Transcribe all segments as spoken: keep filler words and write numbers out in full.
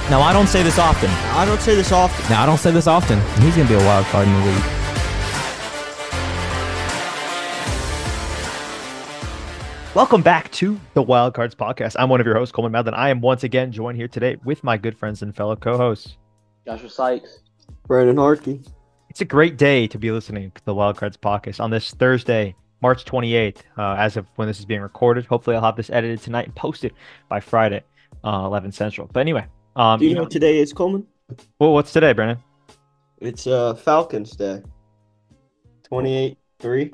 Now, I don't say this often. I don't say this often. Now, I don't say this often. He's going to be a wild card in the league. Welcome back to the Wild Cards Podcast. I'm one of your hosts, Coleman Madden. I am once again joined here today with my good friends and fellow co-hosts, Joshua Sykes, Brandon Harkey. It's a great day to be listening to the Wild Cards Podcast on this Thursday, March twenty-eighth, uh, as of when this is being recorded. Hopefully, I'll have this edited tonight and posted by Friday, uh, eleven Central. But anyway. Um, Do you, you know know what today is, Coleman? Well, what's today, Brandon? It's uh, Falcons Day. twenty-eight three.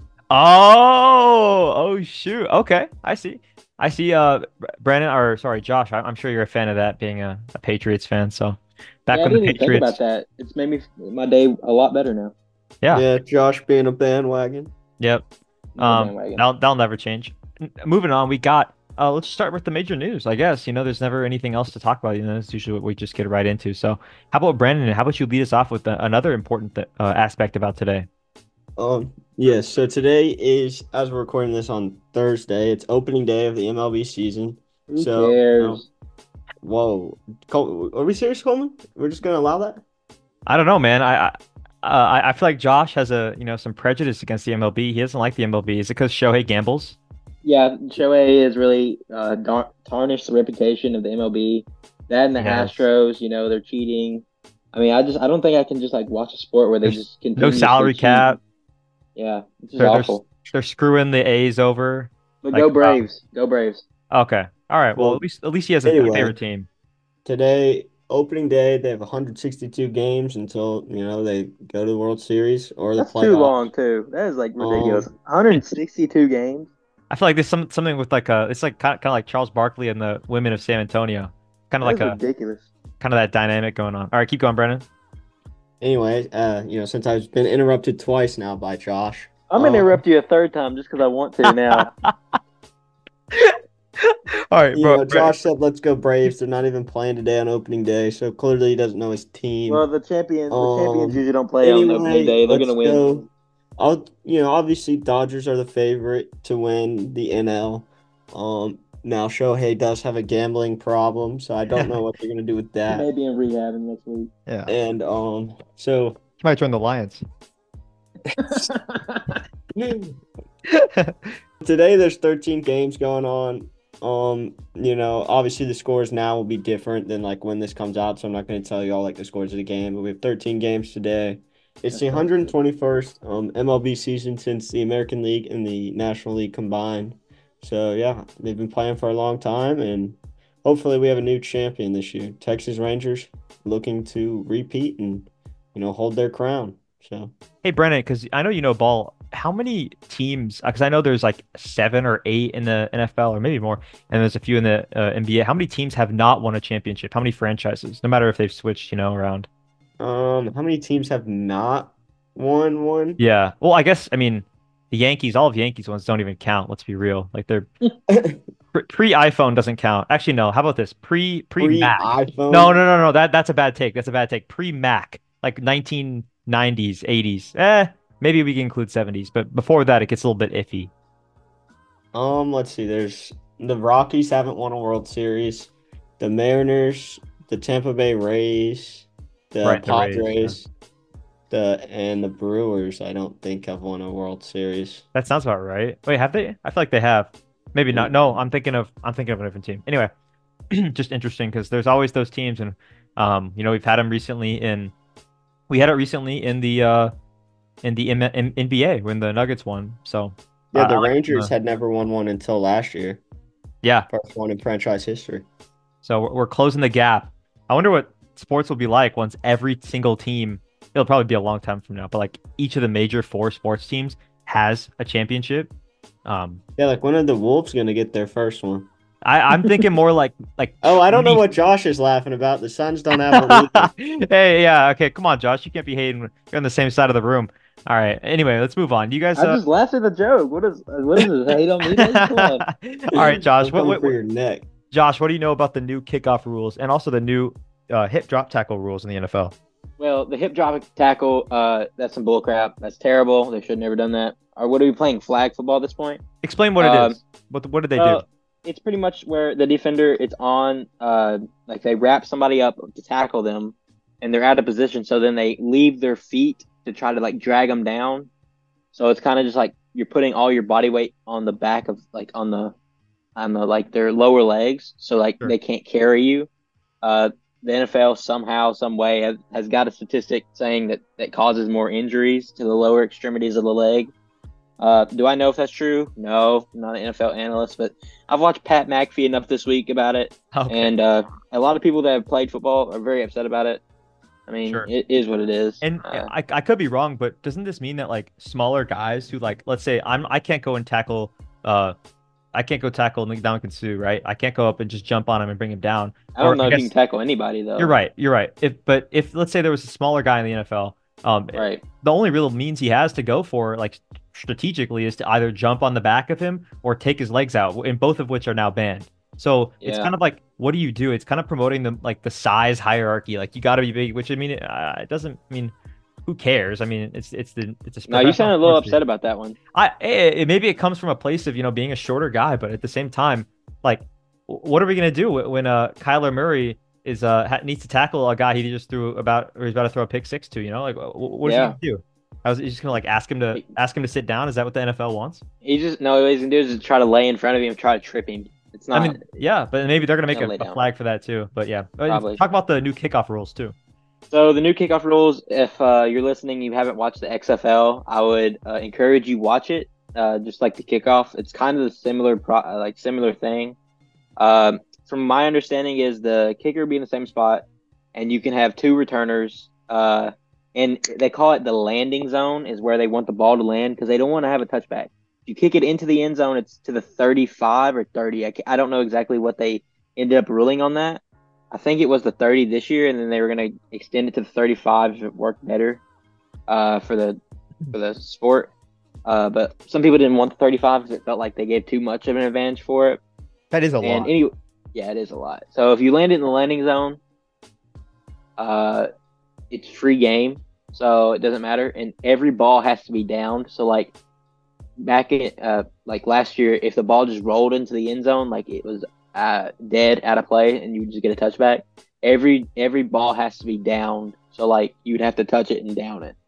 Oh, oh, shoot. Okay, I see. I see, uh, Brandon, or sorry, Josh, I- I'm sure you're a fan of that, being a, a Patriots fan. So back yeah, I when didn't the even think Patriots. about that. It's made me my day a lot better now. Yeah. Yeah, Josh being a bandwagon. Yep. No Um, bandwagon. that'll, that'll never change. N- Moving on, we got, uh, let's start with the major news, I guess. You know, there's never anything else to talk about. You know, that's usually what we just get right into. So how about Brandon? How about you lead us off with the, another important th- uh, aspect about today? Um, yes, so today is, as we're recording this on Thursday, it's opening day of the M L B season. Who so, cares? Whoa. Col- Are we serious, Coleman? We're just going to allow that? I don't know, man. I, I, uh, I I feel like Josh has a, you know, some prejudice against the M L B. He doesn't like the M L B. Is it because Shohei gambles? Yeah, Shohei has really uh, dar- tarnished the reputation of the M L B. That and the Yes. Astros, you know, they're cheating. I mean, I just I don't think I can just like watch a sport where they There's just continue No salary to cheat. cap. Yeah, it's just They're, they're, awful. they're screwing the A's over. But like, go wow. Braves, go Braves. Okay. All right. Well, Well, at least at least he has a anyway. favorite team. Today, opening day, they have one hundred sixty-two games until, you know, they go to the World Series or the That's playoffs. too long too. That is like ridiculous. Um, one hundred sixty-two games. I feel like there's some something with like a it's like kind of, kind of like Charles Barkley and the women of San Antonio. Kind of That like is a ridiculous. kind of that dynamic going on. All right, keep going, Brennan. Anyway, uh, you know, since I've been interrupted twice now by Josh. I'm gonna um, interrupt you a third time just because I want to now. All right, You bro. know, Josh said, "Let's go Braves." They're not even playing today on opening day, so clearly he doesn't know his team. Well, the champions, the champions Um, usually don't play on anyway, opening day. They're let's gonna win. go. I'll, you know, obviously Dodgers are the favorite to win the N L. Um, now Shohei does have a gambling problem, so I don't know what they're gonna do with He that. may be in rehab in next week. Yeah, And um, so he might join the Lions. today there's thirteen games going on. Um, you know, obviously the scores now will be different than like when this comes out, so I'm not going to tell you all like the scores of the game, but we have thirteen games today. It's the one hundred twenty-first um, M L B season since the American League and the National League combined. So yeah, they've been playing for a long time, and hopefully we have a new champion this year. Texas Rangers looking to repeat and, you know, hold their crown. So Hey, Brennan, because I know you know ball. How many teams? Because I know there's like seven or eight in the N F L, or maybe more, and there's a few in the uh, N B A. How many teams have not won a championship? How many franchises? No matter if they've switched, you know, around. um, how many teams have not won one? Yeah. Well, I guess I mean the Yankees. All of Yankees ones don't even count. Let's be real. Like they're pre iPhone doesn't count. Actually, no. How about this? Pre pre Mac. iPhone. No, no, no, no. That that's a bad take. That's a bad take. Pre Mac, like nineteen nineties, eighties. Eh, maybe we can include seventies, but before that, it gets a little bit iffy. Um, let's see. There's the Rockies haven't won a World Series. The Mariners, the Tampa Bay Rays, the Right, the Rays, Padres, the and the Brewers. I don't think have won a World Series. That sounds about right. Wait, have they? I feel like they have. Maybe not. No, I'm thinking of I'm thinking of a different team. Anyway, just interesting because there's always those teams, and um, you know, we've had them recently in. We had it recently in the uh, in the M- M- N B A when the Nuggets won. So Yeah, uh, the I like- Rangers uh, had never won one until last year. yeah. First one in franchise history. So we're, we're closing the gap. I wonder what sports will be like once every single team. It'll probably be a long time from now, but like each of the major four sports teams has a championship. Um, Yeah, like when are the Wolves gonna get their first one? I, I'm thinking more like like. Oh, I don't know twenty what Josh is laughing about. The Suns don't have a league. Hey, yeah, okay, come on, Josh. You can't be hating. You're on the same side of the room. All right. Anyway, let's move on. You guys. I Uh... just laughed at the joke. What is what is this? Hate on me? Come on. All right, Josh. I'm What, coming what, for what, your neck. Josh, what do you know about the new kickoff rules and also the new uh, hip drop tackle rules in the N F L? Well, the hip drop tackle, uh, that's some bullcrap. That's terrible. They should have never done that. Or what are we playing? Flag football at this point? Explain what it Um, is. What what did they Uh, do? it's pretty much where the defender it's on uh like they wrap somebody up to tackle them and they're out of position, so then they leave their feet to try to like drag them down. So it's kind of just like you're putting all your body weight on the back of like on the on the like their lower legs, so like Sure. they can't carry you. Uh the N F L somehow, some way has, has got a statistic saying that that causes more injuries to the lower extremities of the leg. Uh, do I know if that's true? No, I'm not an N F L analyst, but I've watched Pat McAfee enough this week about it, Okay. and uh, a lot of people that have played football are very upset about it. I mean, Sure. it is what it is. And Uh, I, I could be wrong, but doesn't this mean that like smaller guys who like, let's say I'm I can't go and tackle uh I can't go tackle Ndamukong Suh, right? I can't go up and just jump on him and bring him down. I don't Or know I if you guess can tackle anybody though. you're right, you're right. If but if let's say there was a smaller guy in the N F L, um, Right. the only real means he has to go for like strategically is to either jump on the back of him or take his legs out, and both of which are now banned. So it's Yeah. kind of like, what do you do? It's kind of promoting the like the size hierarchy. Like you got to be big, which I mean, uh, it doesn't mean who cares. I mean, it's it's the it's a No, you professional sounded a little sports upset league. about that one. I it, it- maybe it comes from a place of you know being a shorter guy, but at the same time, like, w- what are we gonna do wh- when uh Kyler Murray is uh ha- needs to tackle a guy he just threw about or he's about to throw a pick six to? You know, like wh- wh- what is he Yeah. gonna do? I was he's just gonna like ask him to He, ask him to sit down. Is that what the N F L wants? he just no. What he's gonna do is just try to lay in front of him, and try to trip him. It's I not. mean, yeah, but maybe they're gonna make Gonna a, lay a down. flag for that too. But yeah, Uh, Probably. talk about the new kickoff rules too. So the new kickoff rules, if uh, you're listening, you haven't watched the X F L, I would uh, encourage you watch it. Uh, just like the kickoff, it's kind of a similar, pro- uh, like similar thing. Um, from my understanding, is the kicker will be in the same spot, and you can have two returners. Uh, and they call it the landing zone, is where they want the ball to land because they don't want to have a touchback. If you kick it into the end zone, it's to the thirty-five or thirty. I, ca- I don't know exactly what they ended up ruling on that. I think it was the thirty this year, and then they were going to extend it to the thirty-five if it worked better uh, for the for the sport. Uh, but some people didn't want the thirty-five because it felt like they gave too much of an advantage for it. That is a And any, yeah, it is a lot. So if you land it in the landing zone, uh, it's free game, so it doesn't matter. And every ball has to be downed. So like back in uh like last year, if the ball just rolled into the end zone, like it was uh dead out of play, and you just get a touchback. Every every ball has to be downed. So like you'd have to touch it and down it.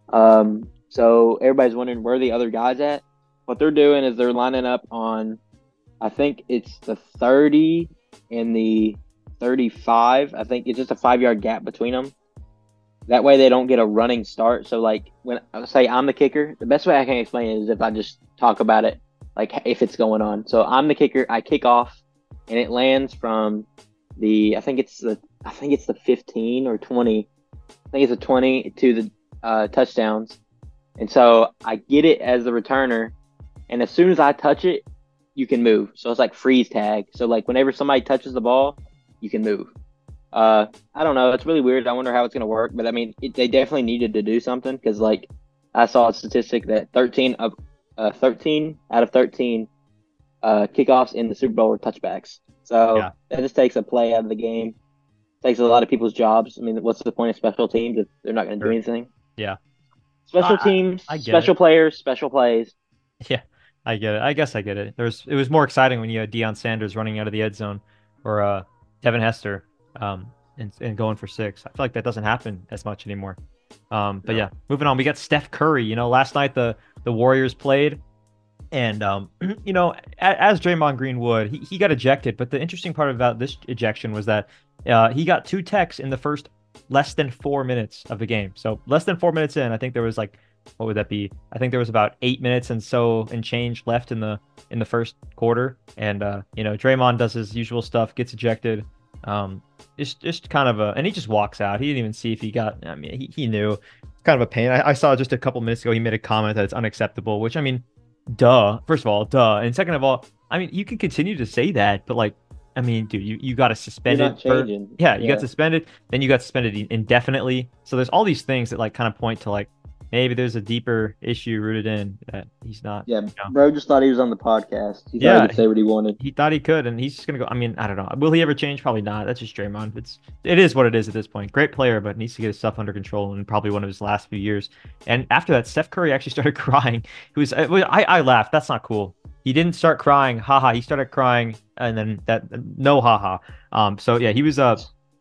Um, so everybody's wondering where the other guys at. What they're doing is they're lining up on, I think it's the thirty and the thirty-five. I think it's just a five yard gap between them. That way they don't get a running start. So like when I say I'm the kicker, the best way I can explain it is if I just talk about it, like if it's going on. So I'm the kicker. I kick off, and it lands from the I think it's the I think it's the fifteen or twenty. I think it's a twenty to the uh, touchdowns. And so I get it as the returner, and as soon as I touch it, you can move. So it's like freeze tag. So like whenever somebody touches the ball, you can move. Uh, I don't know. It's really weird. I wonder how it's going to work. But I mean, it, they definitely needed to do something because like I saw a statistic that thirteen of uh, thirteen out of thirteen uh, kickoffs in the Super Bowl were touchbacks. So Yeah. that just takes a play out of the game. Takes a lot of people's jobs. I mean, what's the point of special teams if they're not going to Sure. do anything? Yeah. Special I- teams, I get special it. players, special plays. Yeah, I get it. I guess I get it. There's it was more exciting when you had Deion Sanders running out of the end zone or uh Devin Hester um and, and going for six. I feel like that doesn't happen as much anymore. Um but No. yeah, moving on. We got Steph Curry. You know, last night the the Warriors played and um you know, a- as Draymond Green would, he, he got ejected, but the interesting part about this ejection was that uh he got two techs in the first less than four minutes of the game. So less than four minutes in, I think there was like what would that be? I think there was about eight minutes and so and change left in the in the first quarter, and uh, you know Draymond does his usual stuff, gets ejected, um, just just kind of a, and he just walks out. He didn't even see if he got. I mean, he, he knew. It's kind of a pain. I, I saw just a couple minutes ago he made a comment that it's unacceptable, which I mean, duh. First of all, duh, and second of all, I mean you can continue to say that, but like, I mean, dude, you you got to You're suspend not it. For, changing. yeah, you Yeah. got suspended, then you got suspended indefinitely. So there's all these things that like kind of point to like. Maybe there's a deeper issue rooted in that he's not. Yeah, you know. bro just thought he was on the podcast. He thought Yeah. he could say what he wanted. He thought he could, and he's just gonna go. I mean, I don't know. Will he ever change? Probably not. That's just Draymond. It's it is what it is at this point. Great player, but needs to get his stuff under control in probably one of his last few years. And after that, Steph Curry actually started crying. He was. I I laughed. That's not cool. he didn't start crying, haha. He started crying, and then that no haha. Um, so yeah, he was uh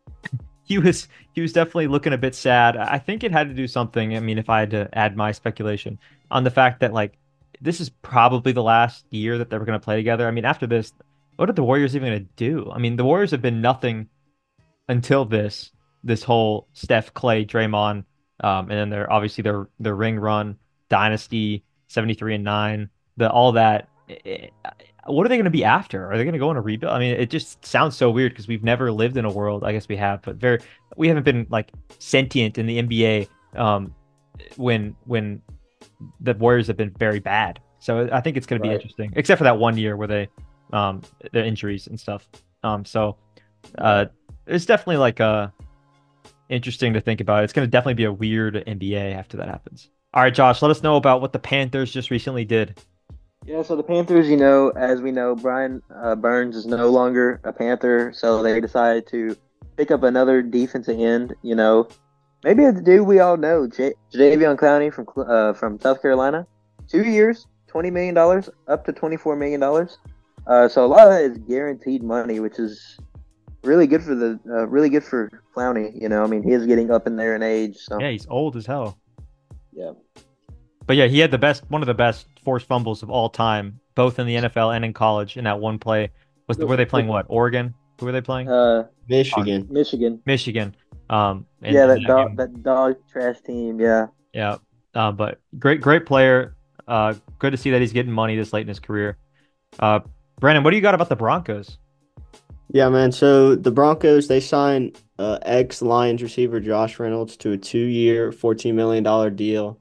he was he was definitely looking a bit sad. I think it had to do something. I mean, if I had to add my speculation on the fact that like this is probably the last year that they were going to play together. I mean, after this, what are the Warriors even going to do? I mean, the Warriors have been nothing until this this whole Steph, Clay, Draymond, um, and then they're obviously their their ring run, dynasty, seventy-three and nine, the all that. Eh, what are they going to be after? Are they going to go on a rebuild? I mean, it just sounds so weird because we've never lived in a world. I guess we have, but very we haven't been like sentient in the N B A um, when when the Warriors have been very bad. So I think it's going to be Right. interesting, except for that one year where they um, their injuries and stuff. Um, so uh, it's definitely like uh interesting to think about. It's going to definitely be a weird N B A after that happens. All right, Josh, let us know about what the Panthers just recently did. Yeah, so the Panthers, you know, as we know, Brian uh, Burns is no longer a Panther, so they decided to pick up another defensive end. You know, maybe a dude we all know, J- Jadeveon Clowney from Cl- uh, from South Carolina, two years, twenty million dollars, up to twenty four million dollars. Uh, so a lot of that is guaranteed money, which is really good for the uh, really good for Clowney. You know, I mean, he is getting up in there in age, so Yeah, he's old as hell. yeah. But yeah, he had the best, one of the best forced fumbles of all time, both in the N F L and in college. In that one play, was were they playing what? Oregon? Who were they playing? Uh, Michigan. Michigan. Michigan. Um, and, Yeah, and that that dog, game- that dog trash team. Yeah. yeah. Uh, but great, great player. Uh, good to see that he's getting money this late in his career. Uh, Brandon, what do you got about the Broncos? Yeah, man. So the Broncos, they signed uh, ex-Lions receiver Josh Reynolds to a two-year, fourteen million dollars deal.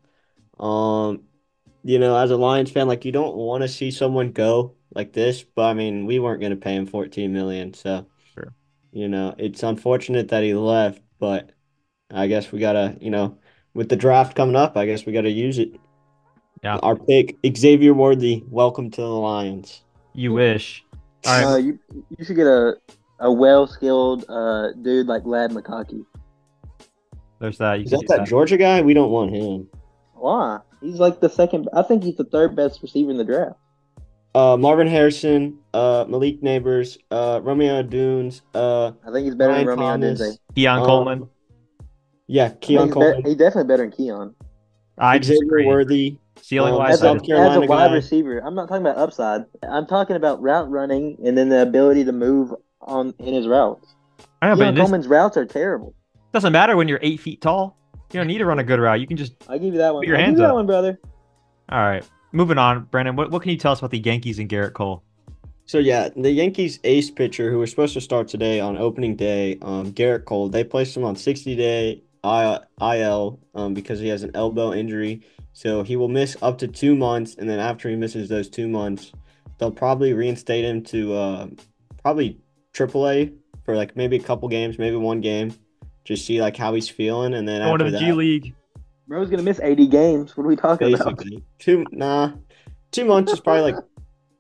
Um, you know, as a Lions fan, like you don't want to see someone go like this, but I mean, we weren't going to pay him fourteen million dollars, so Sure. you know, it's unfortunate that he left, but I guess we gotta, you know, with the draft coming up, I guess we gotta use it. Yeah, Our pick, Xavier Worthy, welcome to the Lions. you wish. All right, No, you you should get a a well skilled uh dude like Lad McConkey. there's that. You Is can that do that that. Georgia guy? We don't want him. Why? He's like the second. I think he's the third best receiver in the draft. Uh, Marvin Harrison, uh, Malik Neighbors, uh, Romeo Dunes, uh, I think he's better Ryan than Romeo Thomas. Denze. Deion um, Coleman. Yeah, I think Keon he's, Coleman, be- he's definitely better than Keon. I Xavier disagree. Worthy. Ceiling um, wise, As I a, South disagree. as a Carolina wide guy. receiver, I'm not talking about upside. I'm talking about route running and then the ability to move on in his routes. I know, but in Keon this Coleman's routes are terrible. doesn't matter when you're eight feet tall. You don't need to run a good route. You can just. I'll give you that one. Put your I'll give hands you that up. one, brother. All right, moving on. Brandon, what, what can you tell us about the Yankees and Garrett Cole? So yeah, the Yankees ace pitcher who was supposed to start today on opening day, um, Garrett Cole, they placed him on sixty day I L um, because he has an elbow injury. So he will miss up to two months, and then after he misses those two months, they'll probably reinstate him to uh, probably triple A for like maybe a couple games, maybe one game, just see like how he's feeling, and then Going to after the that, G League. Bro's gonna miss eighty games. What are we talking about? basically two nah, two months is probably like.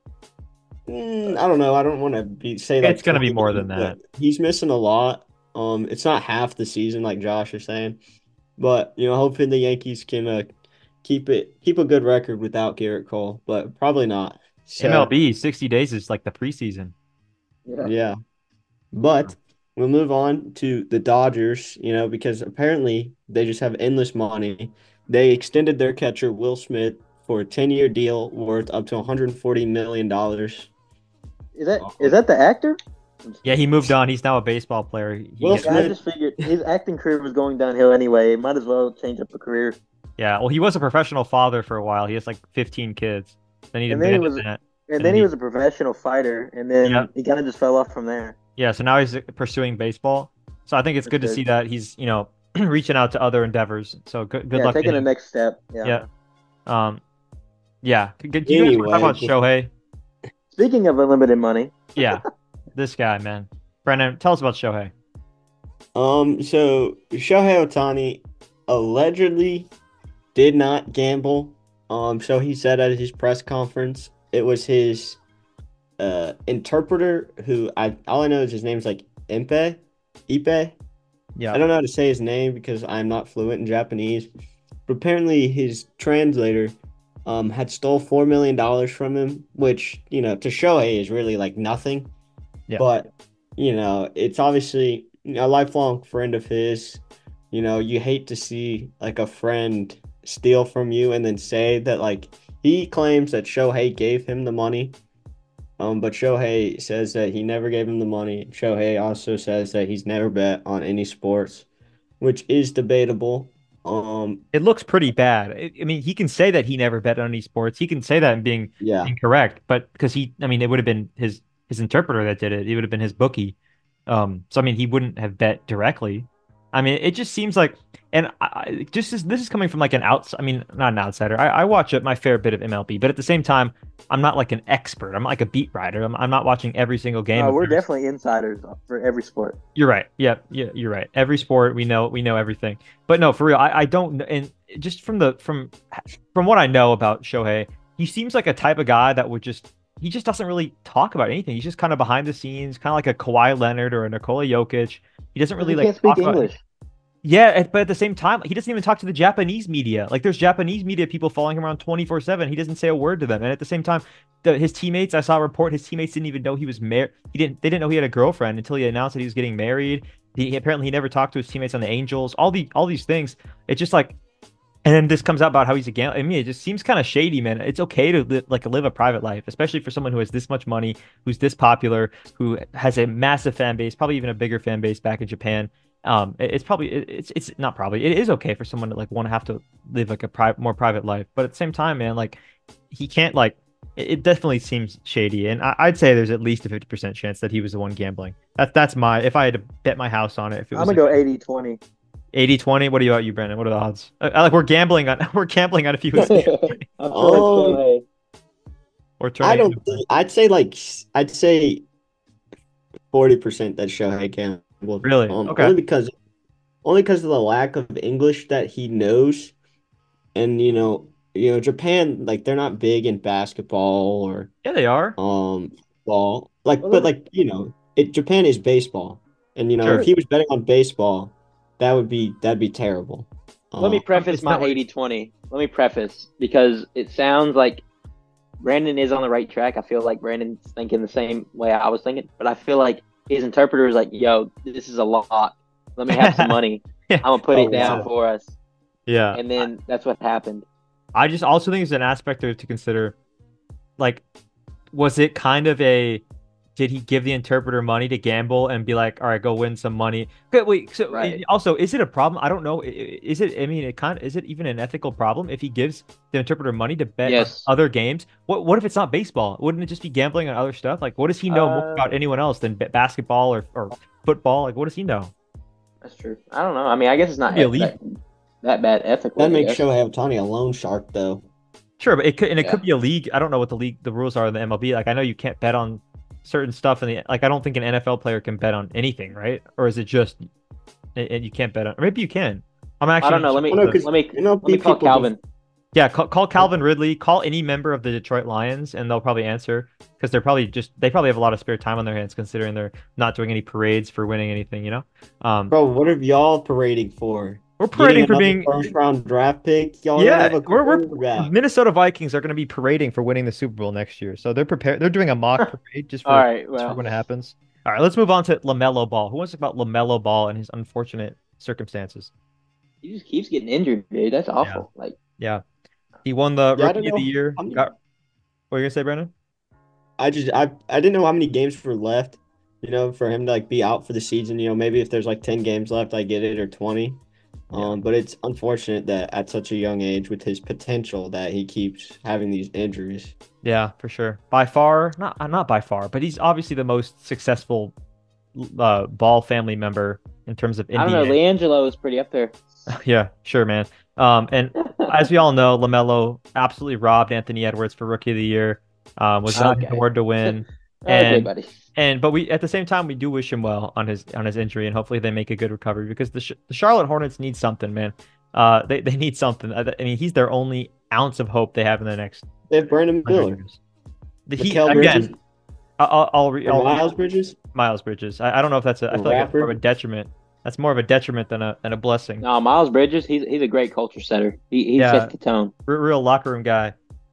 Mm, I don't know. I don't want to be say like It's gonna be twenty more than games, that. but he's missing a lot. Um, it's not half the season like Josh is saying, but you know, hoping the Yankees can uh, keep it keep a good record without Garrett Cole, but probably not. So M L B sixty days is like the preseason. Yeah. yeah, but we'll move on to the Dodgers. You know, because apparently they just have endless money. They extended their catcher Will Smith for a ten year deal worth up to one hundred forty million dollars. Is that is that the actor? Yeah, he moved on. He's now a baseball player. He Will gets- Yeah, I Smith- just figured his acting career was going downhill anyway. Might as well change up a career. yeah, well, he was a professional father for a while. He has like fifteen kids. Then he And then he abandoned was- that. And And then he he- was a professional fighter, and then Yeah. he kind of just fell off from there. Yeah, so now he's pursuing baseball. So I think it's That's good to good. see that he's, you know, reaching out to other endeavors. So good, good yeah, luck to taking the him. next step. Yeah. Yeah. Um, yeah. Do you guys want to talk about Anyway. Shohei? Speaking of unlimited money, Yeah, this guy, man. Brendan, tell us about Shohei. Um, so Shohei Ohtani allegedly did not gamble. Um, so he said at his press conference, it was his uh interpreter who I all I know is his name's like Impe, Ipe. Yeah. I don't know how to say his name because I'm not fluent in Japanese. But apparently his translator um, had stole four million dollars from him, which, you know, to Shohei is really like nothing. Yeah. But, you know, it's obviously a lifelong friend of his. You know, you hate to see like a friend steal from you and then say that like he claims that Shohei gave him the money. Um, but Shohei says that he never gave him the money. Shohei also says that he's never bet on any sports, which is debatable. Um, It looks pretty bad. I I mean, he can say that he never bet on any sports. He can say that and being yeah. incorrect, but because he, I mean, it would have been his his interpreter that did it. It would have been his bookie. Um, so I mean, he wouldn't have bet directly. I mean, it just seems like, and I, I- just as, this is coming from like an outs. I mean, not an outsider. I, I watch it my fair bit of M L B, but at the same time, I'm not like an expert. I'm not like a beat writer. I'm, I'm not watching every single game. Uh, of we're theirs. definitely insiders for every sport. You're right. Yeah, yeah, you're right. Every sport we know, we know everything. But no, for real, I, I don't. kn- And just from the from from what I know about Shohei, he seems like a type of guy that would just he just doesn't really talk about anything. He's just kind of behind the scenes, kind of like a Kawhi Leonard or a Nikola Jokic. He doesn't really He like can't speak talk about. English. Yeah, at- but at the same time, he doesn't even talk to the Japanese media. Like, there's Japanese media people following him around twenty-four seven. He doesn't say a word to them. And at the same time, the, his teammates, I saw a report, his teammates didn't even know he was married. He didn't, they didn't know he had a girlfriend until he announced that he was getting married. He apparently he never talked to his teammates on the Angels. All the all these things. It's just like, and then this comes out about how he's a gambler. I mean, it just seems kind of shady, man. It's okay to li like live a private life, especially for someone who has this much money, who's this popular, who has a massive fan base, probably even a bigger fan base back in Japan. Um, it- it's probably it- it's it's not probably it is okay for someone to like want to have to live like a private more private life, but at the same time, man, like he can't like it, it definitely seems shady, and I, I'd say there's at least a fifty percent chance that he was the one gambling. That's that's my if I had to bet my house on it, if it I'm was gonna like go eighty twenty. eighty twenty. What are you about you, Brandon? What are the odds? I, I like we're gambling on we're gambling on if he was gambling I'm Oh. sure or I turning. don't into- think I'd say like s- I'd say forty percent that Shohei gambled. Really? Um, Okay. Only because only because of the lack of English that he knows, and you know, you know, Japan like they're not big in basketball or Yeah, they are. um ball. Like, Well, but let- like you know, it Japan is baseball, and you know, Sure. if he was betting on baseball, that would be that'd be terrible. Let me Uh, preface it's my not like- eighty twenty. Let me preface because it sounds like Brandon is on the right track. I feel like Brandon's thinking the same way I was thinking, but I feel like his interpreter is like, yo, this is a lot. Let me have some money. Yeah. I'm gonna put Oh, it down wow. for us. Yeah. And then that's what happened. I just also think it's an aspect there to consider. Like, was it kind of a did he give the interpreter money to gamble and be like, all right, go win some money? Okay, wait, so Right. also, is it a problem? I don't know. I- I- Is it, I mean, it kind of, is it even an ethical problem if he gives the interpreter money to bet on Yes. other games? What what if it's not baseball? Wouldn't it just be gambling on other stuff? Like, what does he know more Uh, about anyone else than ba- basketball or, or football? Like, what does he know? That's true. I don't know. I mean, I guess it's not Be a eth- league. that, that bad ethical. that I makes guess. Shohei Ohtani a loan shark, though. Sure, but it could, and it Yeah. could be a league. I don't know what the league, the rules are in the M L B. Like, I know you can't bet on certain stuff in the, like, I don't think an N F L player can bet on anything, right? Or is it just, and and you can't bet on, or maybe you can. I'm actually, I don't know. not Let me sure Well, no, about this. 'cause let me you know, let me call people Calvin. Yeah, call, call Calvin Ridley, call any member of the Detroit Lions, and they'll probably answer because they're probably just, they probably have a lot of spare time on their hands considering they're not doing any parades for winning anything, you know? Um, Bro, what are y'all parading for? we're parading for Getting being, another first round draft pick. Y'all yeah, have a we're, we're, quarterback. Minnesota Vikings are going to be parading for winning the Super Bowl next year. So they're prepared, they're doing a mock parade just for, All right. just for Well, when it happens. All right, let's move on to LaMelo Ball. Who wants to talk about LaMelo Ball and his unfortunate circumstances? he just keeps getting injured, dude. That's awful. Like, Yeah. He won the Yeah, I Rookie don't of the know Year. how many- Got, what are you going to say, Brandon? I just I I didn't know how many games were left, you know, for him to like be out for the season. You know, maybe if there's like ten games left, I get it, or twenty. Yeah. Um, but it's unfortunate that at such a young age, with his potential, that he keeps having these injuries. Yeah, for sure. By far, not uh, not by far, but he's obviously the most successful uh, Ball family member in terms of N B A. I don't know. Leangelo is pretty up there. Yeah, sure, man. Um, and as we all know, LaMelo absolutely robbed Anthony Edwards for Rookie of the Year. Um, was not his Okay. award to win. Okay, And- buddy. And but we at the same time we do wish him well on his on his injury, and hopefully they make a good recovery because the, Sh- the Charlotte Hornets need something, man. Uh, they they need something. I, I mean, he's their only ounce of hope they have in the next They have Brandon hundred Miller, years. The Heat Mikal Bridges, again. I- I'll I'll, re- or I'll Miles Bridges. Miles Bridges. I, I don't know if that's a. I A feel like that's more of rapper? a detriment. That's more of a detriment than a than a blessing. No, Miles Bridges. He's he's a great culture setter. He he Yeah. sets the tone. R- real locker room guy.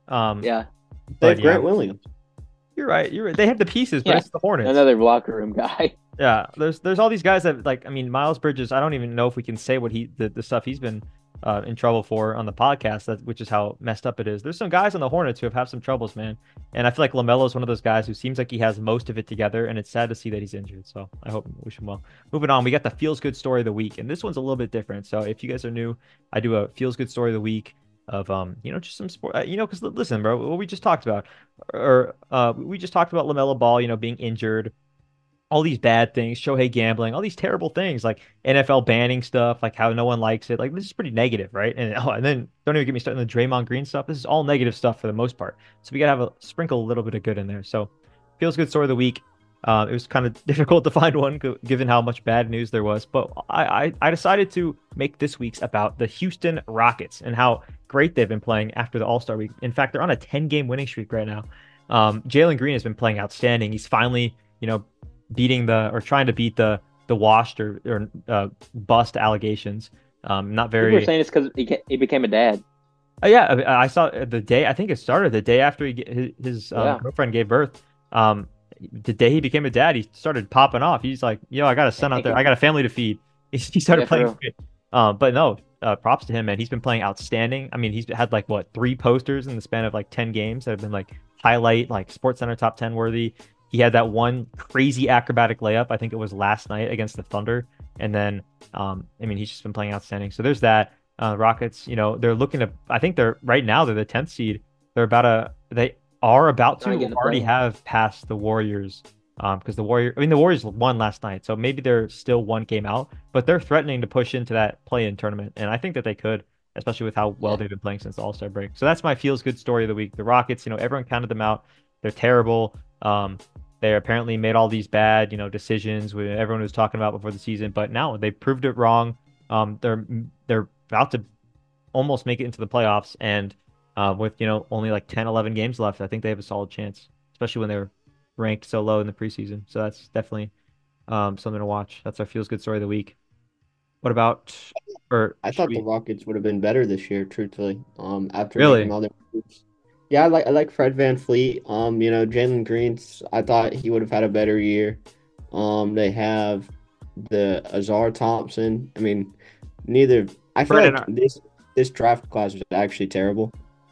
Um, Yeah. They but have Grant yeah, Williams. you're right. You're right. They have the pieces, but Yeah. it's the Hornets. Another locker room guy. Yeah, there's there's all these guys that like. I mean, Miles Bridges. I don't even know if we can say what he the, the stuff he's been uh, in trouble for on the podcast. That which is how messed up it is. There's some guys on the Hornets who have had some troubles, man. And I feel like LaMelo is one of those guys who seems like he has most of it together, and it's sad to see that he's injured. So I hope we wish him well. Moving on, we got the feels good story of the week, and this one's a little bit different. So if you guys are new, I do a feels good story of the week of um you know just some sport uh, you know because listen, bro, what we just talked about, or uh we just talked about LaMelo Ball, you know, being injured, all these bad things, Shohei gambling, all these terrible things, like N F L banning stuff, like how no one likes it. Like this is pretty negative, right? And oh, and then don't even get me started on the Draymond Green stuff. This is all negative stuff for the most part. So we gotta have a sprinkle a little bit of good in there. So feels good story of the week. Uh, it was kind of difficult to find one given how much bad news there was, but I, I I decided to make this week's about the Houston Rockets and how great they've been playing after the All-Star week. In fact, they're on a ten-game winning streak right now. Um, Jalen Green has been playing outstanding. He's finally, you know, beating the or trying to beat the the washed or, or uh, bust allegations. Um, not very. People are saying it's because he, he became a dad. Uh, yeah, I, I saw the day. I think it started the day after he his, his um, Yeah. girlfriend gave birth. Um, the day he became a dad, he started popping off. He's like, "Yo, I got a son out there. I got a family to feed." He, he started Yeah, for playing. real. great. Um, but no, uh, props to him, man. He's been playing outstanding. I mean, he's had like what three posters in the span of like ten games that have been like highlight, like Sports Center top ten worthy. He had that one crazy acrobatic layup. I think it was last night against the Thunder. And then, um, I mean, he's just been playing outstanding. So there's that. Uh, Rockets, you know, they're looking to. I think they're right now. They're the tenth seed. They're about a. They are about Not to getting the already play. have passed the Warriors. Um, because the Warrior. I mean, the Warriors won last night, so maybe they're still one game out. But they're threatening to push into that play-in tournament, and I think that they could, especially with how well Yeah. they've been playing since the All-Star break. So that's my feels good story of the week. The Rockets. You know, everyone counted them out. They're terrible. Um. They apparently made all these bad, you know, decisions with everyone was talking about before the season, but now they proved it wrong. Um, they're they're about to almost make it into the playoffs, and uh, with you know only like ten, eleven games left, I think they have a solid chance, especially when they were ranked so low in the preseason. So that's definitely um, something to watch. That's our feels good story of the week. What about or I should thought we- the Rockets would have been better this year, truthfully. Um, after Really? making all their moves. Yeah, I like I like Fred VanVleet. Um, you know, Jalen Green's. I thought he would have had a better year. Um, they have the Azar Thompson. I mean, neither. I feel Brandon, like this this draft class was actually terrible.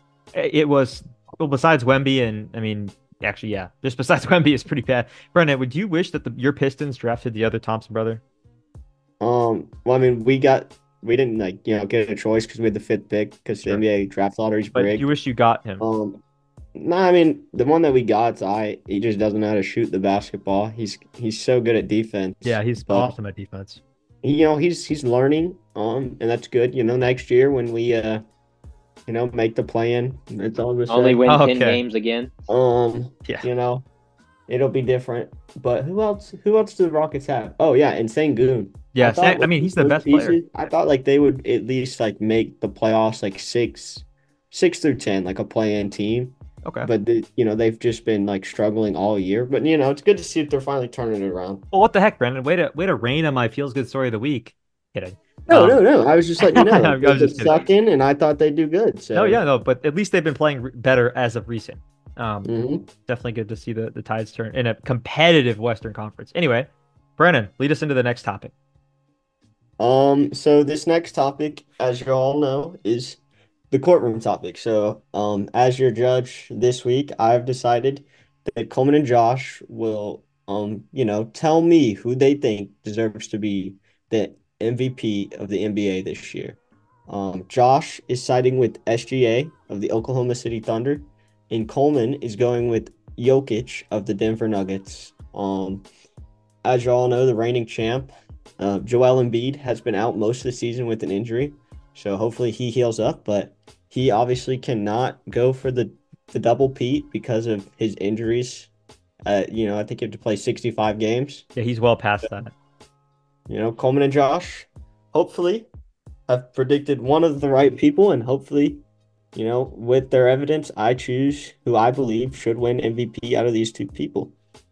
it was well besides Wemby and I mean actually yeah, just besides Wemby is pretty bad. Brendan, would you wish that the, your Pistons drafted the other Thompson brother? Um, well, I mean, we got we didn't like you know get a choice because we had the fifth pick because Sure. the N B A draft lottery's But rigged. you wish you got him. Um, no, I mean the one that we got's I. He just doesn't know how to shoot the basketball. He's he's so good at defense. Yeah, he's but, awesome at defense. You know, he's he's learning. Um, and that's good. You know, next year when we uh, you know, make the plan, it's all the Only same. win Oh, ten okay. games again. Um, Yeah. you know, it'll be different. But who else? Who else do the Rockets have? Oh yeah, and Sengun. Yeah, thought San- I with mean he's the those best player. pieces, I thought like they would at least like make the playoffs like six, six through ten, like a play-in team. Okay. But the, you know they've just been like struggling all year. But you know it's good to see if they're finally turning it around. Well, what the heck, Brandon? Way to way to rain on my feels good story of the week. Kidding. No, Um, no, no. I was just letting you know. I Like, was they've just been kidding. sucking, and I thought they'd do good. So No, yeah, no, but at least they've been playing re- better as of recent. Um, Mhm. definitely good to see the the tides turn in a competitive Western Conference. Anyway, Brandon, lead us into the next topic. Um, so this next topic, as you all know, is the courtroom topic. So, um, as your judge this week, I've decided that Coleman and Josh will, um, you know, tell me who they think deserves to be the M V P of the N B A this year. Um, Josh is siding with S G A of the Oklahoma City Thunder, and Coleman is going with Jokic of the Denver Nuggets. Um, as you all know, the reigning champ. Uh, Joel Embiid has been out most of the season with an injury, so hopefully he heals up. But he obviously cannot go for the, the double peat because of his injuries. Uh, you know, I think you have to play sixty-five games. Yeah, he's well past that. You know, Coleman and Josh, hopefully, have predicted one of the right people, and hopefully, you know, with their evidence, I choose who I believe should win M V P out of these two people.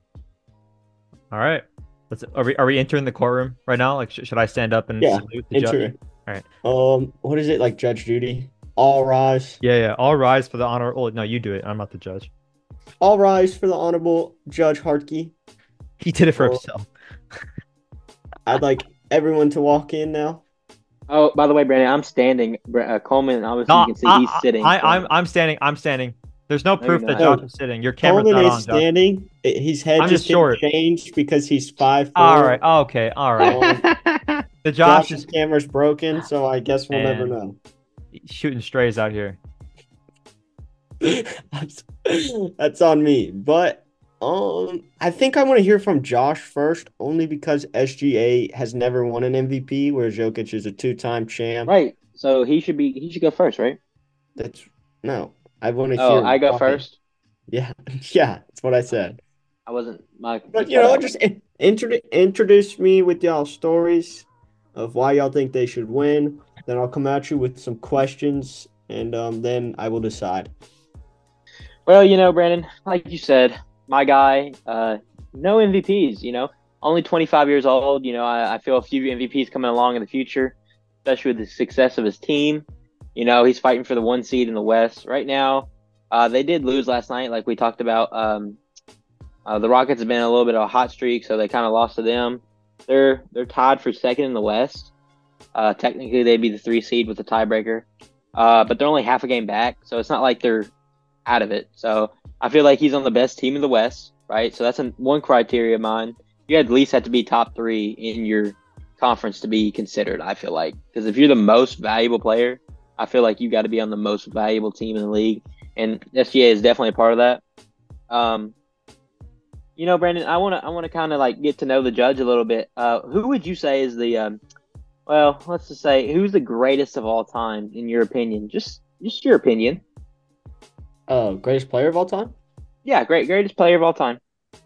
All right. Let's are we are we entering the courtroom right now? Like sh- should I stand up and Yeah, salute the judge? Enter. All right. Um, what is it like, Judge Judy? All rise. Yeah, yeah. All rise for the honor. Oh, no, you do it. I'm not the judge. All rise for the honorable Judge Hartke. He did it for Oh. himself. I'd like everyone to walk in now. Oh, by the way, Brandon, I'm standing. Uh, Coleman, obviously, No, you can see I, he's I- sitting. I, so- I'm I'm standing. I'm standing. There's no No, you're proof that not. Josh is sitting. Your camera's Coleman not is on, Josh. standing. I- His head I'm just just short. didn't change because he's five four. All right. Okay. All right. Um, The Josh Josh's is camera's broken, so I guess we'll never And- know. shooting strays out here. that's, that's on me. But um, I think I want to hear from Josh first, only because S G A has never won an M V P, whereas Jokic is a two-time champ. Right. So he should be. He should go first, right? That's no. I want to Oh, hear. I go why. first. Yeah, yeah, that's what I said. I wasn't. My. But you know, just in- introdu- introduce me with y'all stories of why y'all think they should win. Then I'll come at you with some questions, and um, then I will decide. Well, you know, Brandon, like you said, my guy, uh, no M V Ps, you know, only twenty-five years old. You know, I, I feel a few M V Ps coming along in the future, especially with the success of his team. You know, he's fighting for the one seed in the West right now. Uh, they did lose last night, like we talked about. Um, uh, the Rockets have been a little bit of a hot streak, so they kind of lost to them. They're they're tied for second in the West. Uh, technically, they'd be the three seed with the tiebreaker, uh, but they're only half a game back, so it's not like they're out of it. So I feel like he's on the best team in the West, right? So that's a, one criteria of mine. You at least have to be top three in your conference to be considered, I feel like. Because if you're the most valuable player, I feel like you got to be on the most valuable team in the league. And S G A is definitely a part of that. Um, you know, Brandon, I want to I want to kind of like get to know the judge a little bit. Uh, who would you say is the, um, well, let's just say, who's the greatest of all time in your opinion? Just just your opinion. Uh, greatest player of all time? Yeah, great, greatest player of all time.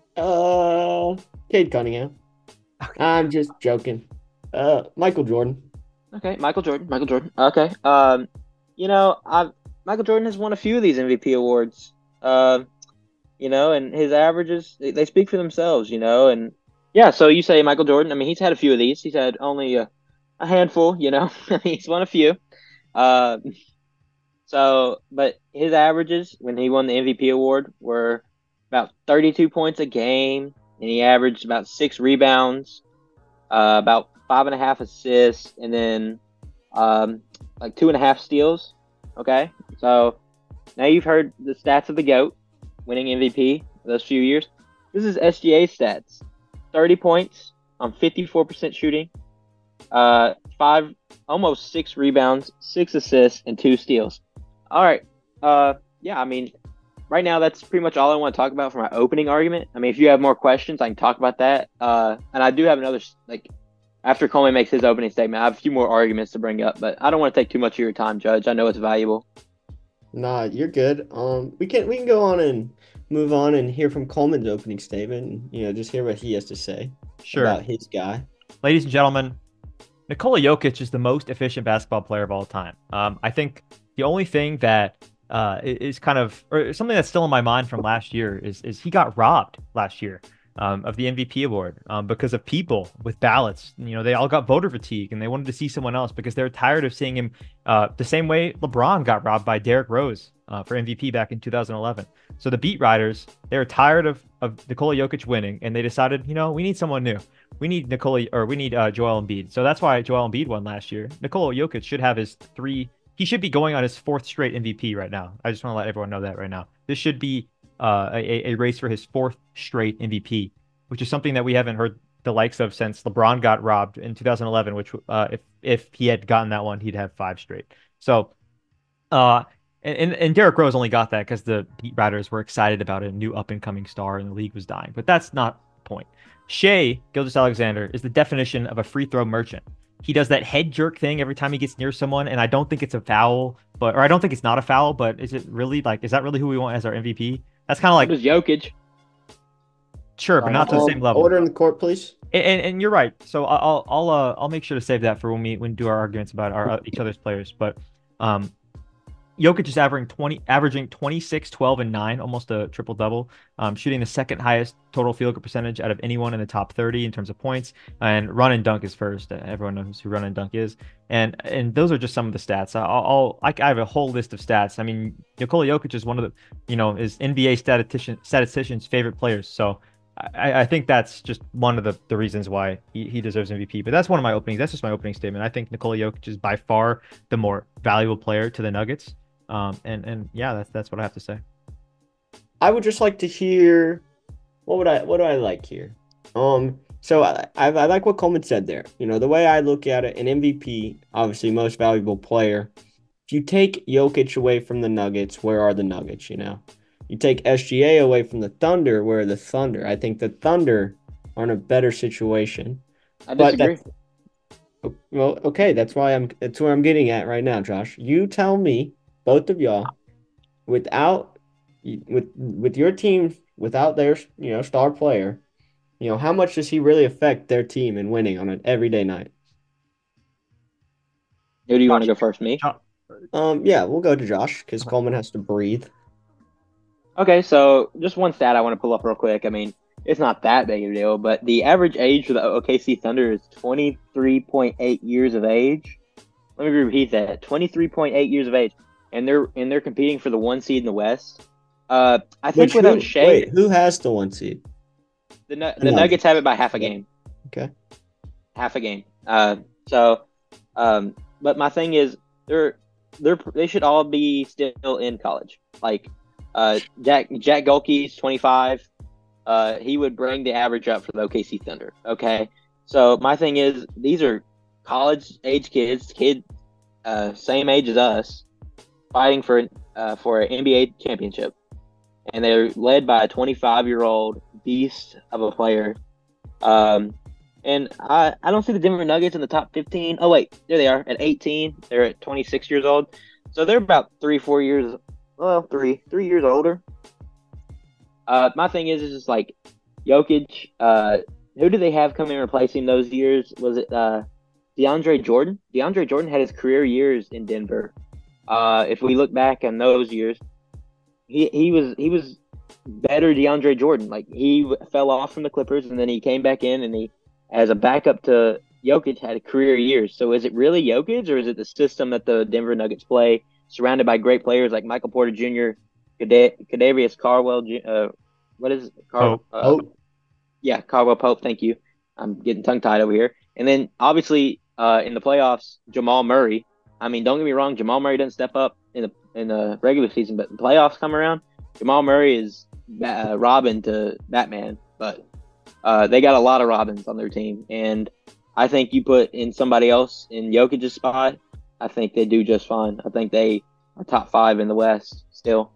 Uh, Cade Cunningham. I'm just joking. Uh, Michael Jordan. Okay, Michael Jordan. Michael Jordan. Okay. Um, you know, I've Michael Jordan has won a few of these M V P awards. Um, you know, and his averages they, they speak for themselves. You know, and yeah. So you say Michael Jordan? I mean, he's had a few of these. He's had only a, a handful. You know, he's won a few. Uh, so, but his averages when he won the M V P award were about thirty-two points a game, and he averaged about six rebounds, uh, about five and a half assists, and then um, like two and a half steals. Okay, so now you've heard the stats of the GOAT winning M V P those few years. This is S G A stats: thirty points on fifty-four percent shooting, uh, five, almost six rebounds, six assists, and two steals. All right, uh, yeah, I mean, right now that's pretty much all I want to talk about for my opening argument. I mean, if you have more questions, I can talk about that. Uh, and I do have another like. After Coleman makes his opening statement, I have a few more arguments to bring up, but I don't want to take too much of your time, Judge. I know it's valuable. Nah, you're good. Um, we can we can go on and move on and hear from Coleman's opening statement. And, you know, just hear what he has to say Sure. about his guy. Ladies and gentlemen, Nikola Jokic is the most efficient basketball player of all time. Um, I think the only thing that uh, is kind of, or something that's still in my mind from last year is, is he got robbed last year um, of the M V P award um, because of people with ballots. You know, they all got voter fatigue and they wanted to see someone else because they're tired of seeing him uh, the same way LeBron got robbed by Derrick Rose uh, for M V P back in two thousand eleven. So the beat writers, they were tired of, of Nikola Jokic winning, and they decided, you know, we need someone new. We need Nikola, or we need uh, Joel Embiid. So that's why Joel Embiid won last year. Nikola Jokic should have his three. He should be going on his fourth straight M V P right now. I just want to let everyone know that right now. This should be uh, a, a race for his fourth straight M V P, which is something that we haven't heard the likes of since LeBron got robbed in two thousand eleven, which uh, if if he had gotten that one, he'd have five straight. So, uh, and, and Derrick Rose only got that because the beat writers were excited about a new up-and-coming star and the league was dying. But that's not the point. Shai Gilgeous-Alexander is the definition of a free throw merchant. He does that head jerk thing every time he gets near someone, and I don't think it's a foul, but or I don't think it's not a foul, but is it really like is that really who we want as our M V P? That's kind of like It was Jokic. sure, but not to the Um, same level. Order in the court, please. And, and, and you're right. So I'll I'll uh, I'll make sure to save that for when we when we do our arguments about our uh, each other's players. But um, Jokic is averaging twenty, averaging twenty-six, twelve, and nine, almost a triple double. Um, shooting the second highest total field goal percentage out of anyone in the top thirty in terms of points. And run and dunk is first. Everyone knows who run and dunk is. And and those are just some of the stats. I'll, I'll I have a whole list of stats. I mean, Nikola Jokic is one of the, you know, is N B A statistician statistician's favorite players. So I, I think that's just one of the, the reasons why he, he deserves M V P. But that's one of my openings. That's just my opening statement. I think Nikola Jokic is by far the more valuable player to the Nuggets. Um, and and yeah, that's that's what I have to say. I would just like to hear what would I what do I like here? Um, so I, I I like what Coleman said there. You know, the way I look at it, an M V P, obviously most valuable player. If you take Jokic away from the Nuggets, where are the Nuggets? You know, you take S G A away from the Thunder, where are the Thunder? I think the Thunder are in a better situation. I disagree. But well, okay, that's why I'm that's where I'm getting at right now, Josh. You tell me. Both of y'all, without with with your team, without their you know star player, you know how much does he really affect their team in winning on an everyday night? Who do you want to go first? Me? Um, yeah, we'll go to Josh because Coleman has to breathe. Okay, so just one stat I want to pull up real quick. I mean, it's not that big of a deal, but the average age for the O K C Thunder is twenty-three point eight years of age. Let me repeat that: twenty-three point eight years of age. And they're and they're competing for the one seed in the West. Uh, I think Which, without who, Shea, wait, who has the one seed? the the, the Nuggets have it by half a game. Okay, half a game. Uh, so, um, but my thing is, they're they're they should all be still in college. Like, uh, Jack Jack Golke's twenty-five. Uh, he would bring the average up for the O K C Thunder. Okay, so my thing is, these are college age kids, kid, uh, same age as us, fighting for uh, for an N B A championship, and they're led by a twenty-five-year-old beast of a player. Um, and I, I don't see the Denver Nuggets in the top fifteen. Oh wait, there they are at eighteen. They're at twenty-six years old, so they're about three, four years. Well, three, three years older. Uh, my thing is, is just like Jokic. Uh, who do they have coming and replacing those years? Was it uh, DeAndre Jordan? DeAndre Jordan had his career years in Denver. Uh, if we look back on those years, he he was he was better DeAndre Jordan. Like he w- fell off from the Clippers and then he came back in and he, as a backup to Jokic, had career years. So is it really Jokic or is it the system that the Denver Nuggets play, surrounded by great players like Michael Porter Junior, Kada- Kadavius Carwell, uh, what is it? Car- oh, uh, oh, yeah, Caldwell Pope. Thank you. I'm getting tongue tied over here. And then obviously uh, in the playoffs, Jamal Murray. I mean, don't get me wrong. Jamal Murray doesn't step up in the in the regular season, but the playoffs come around. Jamal Murray is uh, Robin to Batman, but uh, they got a lot of Robins on their team, and I think you put in somebody else in Jokic's spot, I think they do just fine. I think they are top five in the West still.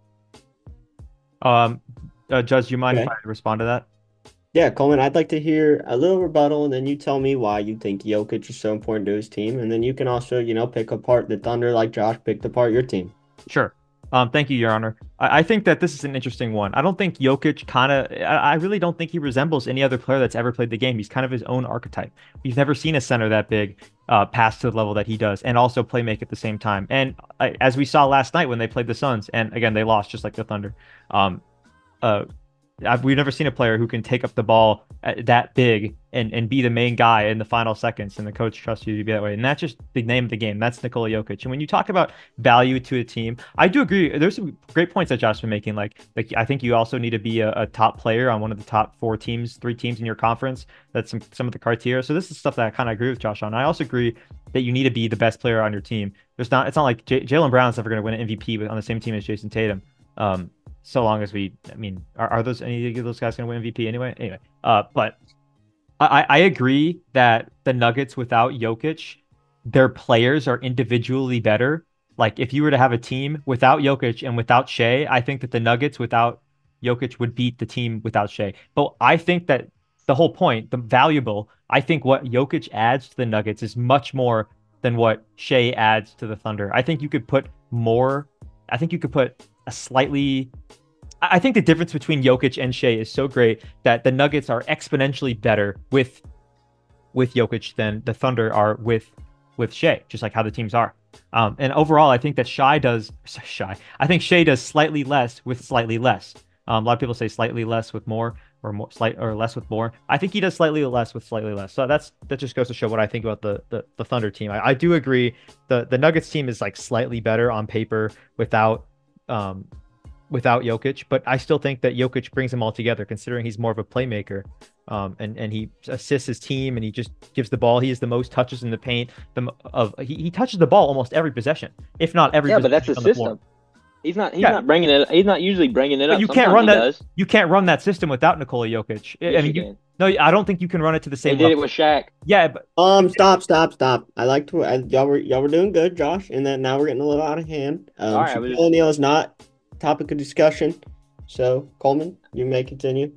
Um, uh, Judge, do you mind Okay. if I respond to that? yeah, Coleman. I'd like to hear a little rebuttal, and then you tell me why you think Jokic is so important to his team, and then you can also, you know, pick apart the Thunder like Josh picked apart your team. Sure. Um, thank you, Your Honor. I, I think that this is an interesting one. I don't think Jokic kind of, I, I really don't think he resembles any other player that's ever played the game. He's kind of his own archetype. We've never seen a center that big uh, pass to the level that he does and also play make at the same time. And uh, as we saw last night when they played the Suns, and again, they lost just like the Thunder. Um, uh, I've, we've never seen a player who can take up the ball at, that big and, and be the main guy in the final seconds, and the coach trusts you to be that way. And that's just the name of the game. That's Nikola Jokic. And when you talk about value to a team, I do agree. There's some great points that Josh's been making. Like, like I think you also need to be a, a top player on one of the top four teams, three teams in your conference. That's some, some of the criteria. So this is stuff that I kind of agree with Josh on. I also agree that you need to be the best player on your team. There's not. It's not like J- Jaylen Brown's never going to win an M V P with, on the same team as Jason Tatum. Um, so long as we, I mean, are, are those any of those guys going to win M V P anyway? Anyway, uh, but I, I agree that the Nuggets without Jokic, their players are individually better. Like if you were to have a team without Jokic and without Shea, I think that the Nuggets without Jokic would beat the team without Shea. But I think that the whole point, the valuable, I think what Jokic adds to the Nuggets is much more than what Shea adds to the Thunder. I think you could put more. I think you could put a slightly. I think the difference between Jokic and Shea is so great that the Nuggets are exponentially better with with Jokic than the Thunder are with with Shea, just like how the teams are. Um, and overall, I think that Shy does Shy. I think Shea does slightly less with slightly less. Um, a lot of people say slightly less with more, or more slight or less with more. I think he does slightly less with slightly less. So that's that just goes to show what I think about the the, the Thunder team. I, I do agree the the Nuggets team is like slightly better on paper without um without Jokic, but I still think that Jokic brings them all together, considering he's more of a playmaker. Um, and and he assists his team, and he just gives the ball. He has the most touches in the paint. The of he, he touches the ball almost every possession, if not every. Yeah, but that's possession the on the floor. system. He's not. He's Yeah. not bringing it. He's not usually bringing it But up. you can't Sometimes run he that. does. You can't run that system without Nikola Jokic. I- I Yes, mean, you you, can. no, I don't think you can run it to the They same did it level. with Shaq. Yeah, but Um, stop, stop, stop. I like to. Uh, y'all were y'all were doing good, Josh, and then now we're getting a little out of hand. Um, All right, I was Shaquille just- O'Neal is not topic of discussion. So Coleman, you may continue.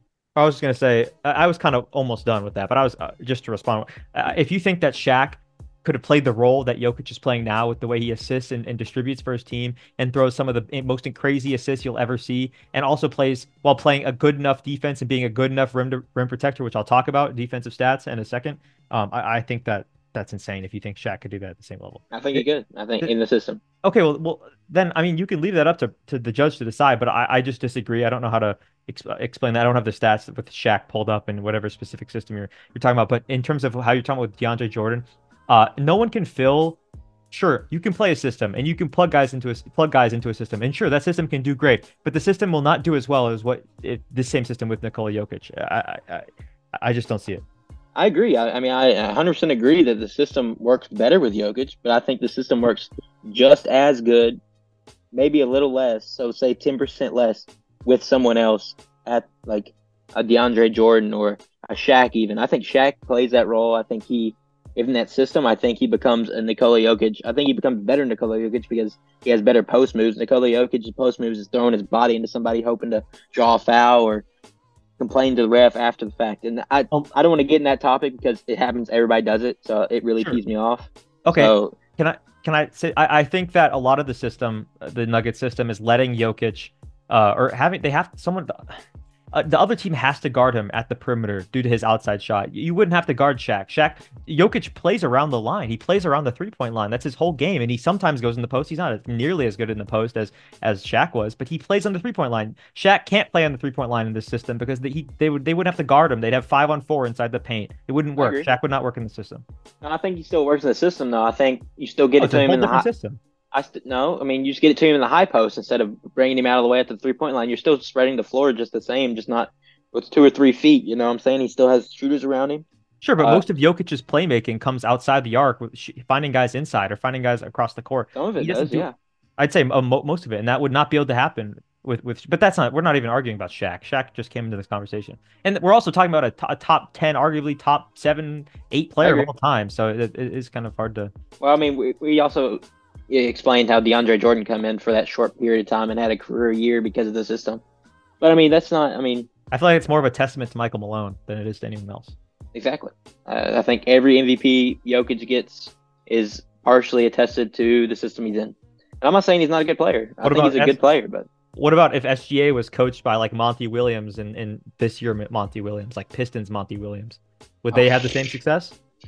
I was just gonna say I I was kind of almost done with that, but I was uh, just to respond. Uh, if you think that Shaq could have played the role that Jokic is playing now with the way he assists and, and distributes for his team and throws some of the most crazy assists you'll ever see, and also plays while playing a good enough defense and being a good enough rim to, rim protector, which I'll talk about defensive stats in a second. Um, I, I think that that's insane if you think Shaq could do that at the same level. I think he could. I think in the system. Okay, well, well, then I mean, you can leave that up to, to the judge to decide, but I, I just disagree. I don't know how to ex explain that. I don't have the stats with Shaq pulled up in whatever specific system you're you're talking about. But in terms of how you're talking about with DeAndre Jordan, uh, no one can fill. Sure, you can play a system and you can plug guys into a plug guys into a system, and sure, that system can do great, but the system will not do as well as what it, this same system with Nikola Jokic. I I, I, I just don't see it. I agree. I, I mean, I one hundred percent agree that the system works better with Jokic, but I think the system works just as good, maybe a little less. So say ten percent less with someone else at like a DeAndre Jordan or a Shaq even. I think Shaq plays that role. I think he, in that system, I think he becomes a Nikola Jokic. I think he becomes better Nikola Jokic because he has better post moves. Nikola Jokic's post moves is throwing his body into somebody hoping to draw a foul or complain to the ref after the fact. And I Um, I don't want to get in that topic because it happens. Everybody does it. So it really Sure. pees me off. Okay, So, can I can I say I, I think that a lot of the system, uh, the Nugget system, is letting Jokic, uh, or having they have someone. Uh, the other team has to guard him at the perimeter due to his outside shot. You wouldn't have to guard Shaq. Shaq, Jokic plays around the line. He plays around the three-point line. That's his whole game, and he sometimes goes in the post. He's not nearly as good in the post as as Shaq was, but he plays on the three-point line. Shaq can't play on the three-point line in this system because the, he they would they wouldn't have to guard him. They'd have five on four inside the paint. It wouldn't I work. agree. Shaq would not work in the system. no, I think he still works in the system, though. I think you still get Oh, it it's to a him whole in the different high. system. I st- no, I mean you just get it to him in the high post instead of bringing him out of the way at the three point line. You're still spreading the floor just the same, just not with two or three feet. You know what I'm saying? He still has shooters around him. Sure, but Uh, most of Jokic's playmaking comes outside the arc, with sh- finding guys inside or finding guys across the court. Some of it He doesn't does, do- yeah. I'd say uh, mo most of it, and that would not be able to happen with with. But that's not. We're not even arguing about Shaq. Shaq just came into this conversation, and we're also talking about a, to- a top ten, arguably top seven, eight player of agree. all time. So it, it is kind of hard to. Well, I mean, we, we also explained how DeAndre Jordan come in for that short period of time and had a career year because of the system. But I mean, that's not. I mean, I feel like it's more of a testament to Michael Malone than it is to anyone else. exactly. Uh, I think every M V P Jokic gets is partially attested to the system he's in. And I'm not saying he's not a good player. I What think about he's a S- good player, but What about if S G A was coached by like Monty Williams and, and this year Monty Williams, like Pistons Monty Williams? Would they Oh. have the same success?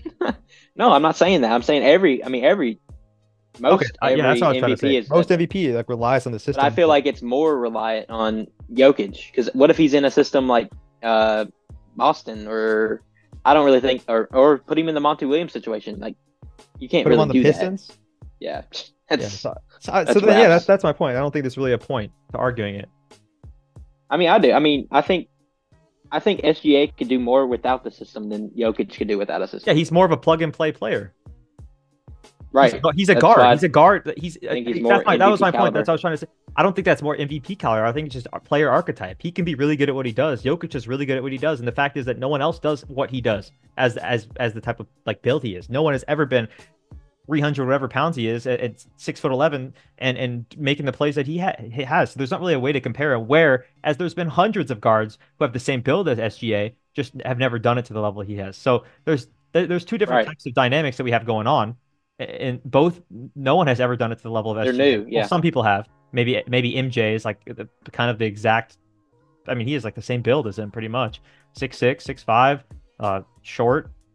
no, I'm not saying that. I'm saying every. I mean, every. Most Okay, uh, every yeah, that's what I was trying M V P to say. is Most M V P like relies on the But system. I feel like it's more reliant on Jokic because what if he's in a system like uh, Boston or I don't really think or or put him in the Monty Williams situation. Like you can't put really him on the do Pistons. that. Yeah, Yeah, that's. so, so, I- so that's then, yeah, raps. that's that's my point. I don't think there's really a point to arguing it. I mean, I do. I mean, I think. I think S G A could do more without the system than Jokic could do without a system. Yeah, he's more of a plug and play player. right. He's a, he's a That's guard. why I He's a guard. He's, think he's that's more my, that was my M V P point. That's caliber. what I was trying to say. I don't think that's more M V P caliber. I think it's just a player archetype. He can be really good at what he does. Jokic is really good at what he does, and the fact is that no one else does what he does as as as the type of like build he is. No one has ever been three hundred whatever pounds he is at, at six foot eleven and and making the plays that he, ha- he has. So there's not really a way to compare him. Whereas there's been hundreds of guards who have the same build as S G A, just have never done it to the level he has. So there's there- there's two different Right. types of dynamics that we have going on. And both, no one has ever done it to the level of They're S G A. new, Well, yeah. some people have. Maybe maybe M J is like the, kind of the exact. I mean, he is like the same build as him, pretty much. Six six, six five, uh, short.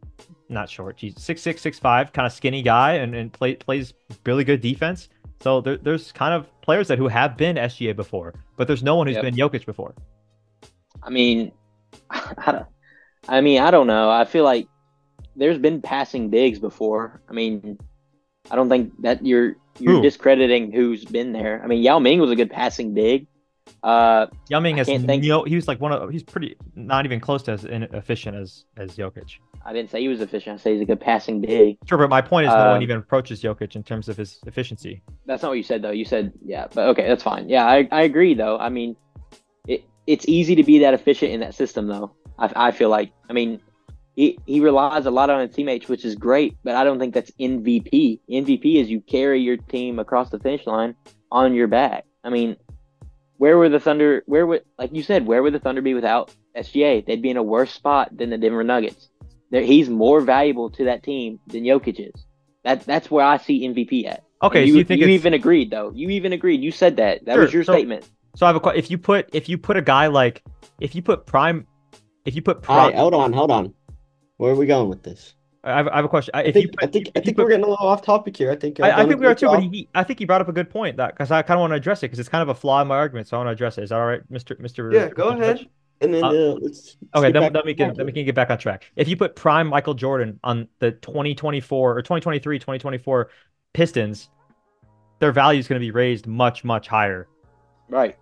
not short, geez, six six, six five, kind of skinny guy, and and play, plays really good defense. So there, there's kind of players that who have been S G A before, but there's no one who's Yep. been Jokic before. I mean, I don't, I mean, I don't know. I feel like there's been passing bigs before. I mean, I don't think that you're you're Who? discrediting who's been there. I mean, Yao Ming was a good passing big. Uh, Yao Ming I has can't think- no, he was like one of, he's pretty, not even close to as efficient as as Jokic. I didn't say he was efficient. I say he's a good passing big. Sure, but my point is no one Um, even approaches Jokic in terms of his efficiency. That's not what you said, though. You said, yeah, but okay, that's fine. Yeah, I, I agree, though. I mean, it it's easy to be that efficient in that system, though. I, I feel like, I mean, he, he relies a lot on his teammates, which is great, but I don't think that's M V P. M V P is you carry your team across the finish line on your back. I mean, where were the Thunder, where would, like you said, where would the Thunder be without S G A? They'd be in a worse spot than the Denver Nuggets. They're, he's more valuable to that team than Jokic is. That, that's where I see M V P at. Okay, And so you, you think you it's, even agreed though. You even agreed. You said that. That Sure, was your so- statement. so I have a que- if you put if you put a guy like if you put prime if you put All prime right, hold on, hold on. Where are we going with this? I have, I have a question. I If think you put, I think I if you think put- we're getting a little off topic here. I think I've I, I done a think we are good too, but job. he, I think he brought up a good point that because I kind of want to address it because it's kind of a flaw in my argument, so I want to address it. Is that all right, Mister Mister Yeah, go Mister ahead. Judge? And then Uh, uh, let's, let's Okay, get then, back then on we can track then we here. can get back on track. If you put prime Michael Jordan on the twenty twenty-four or twenty twenty-three, twenty twenty-four Pistons, their value is going to be raised much much higher. Right.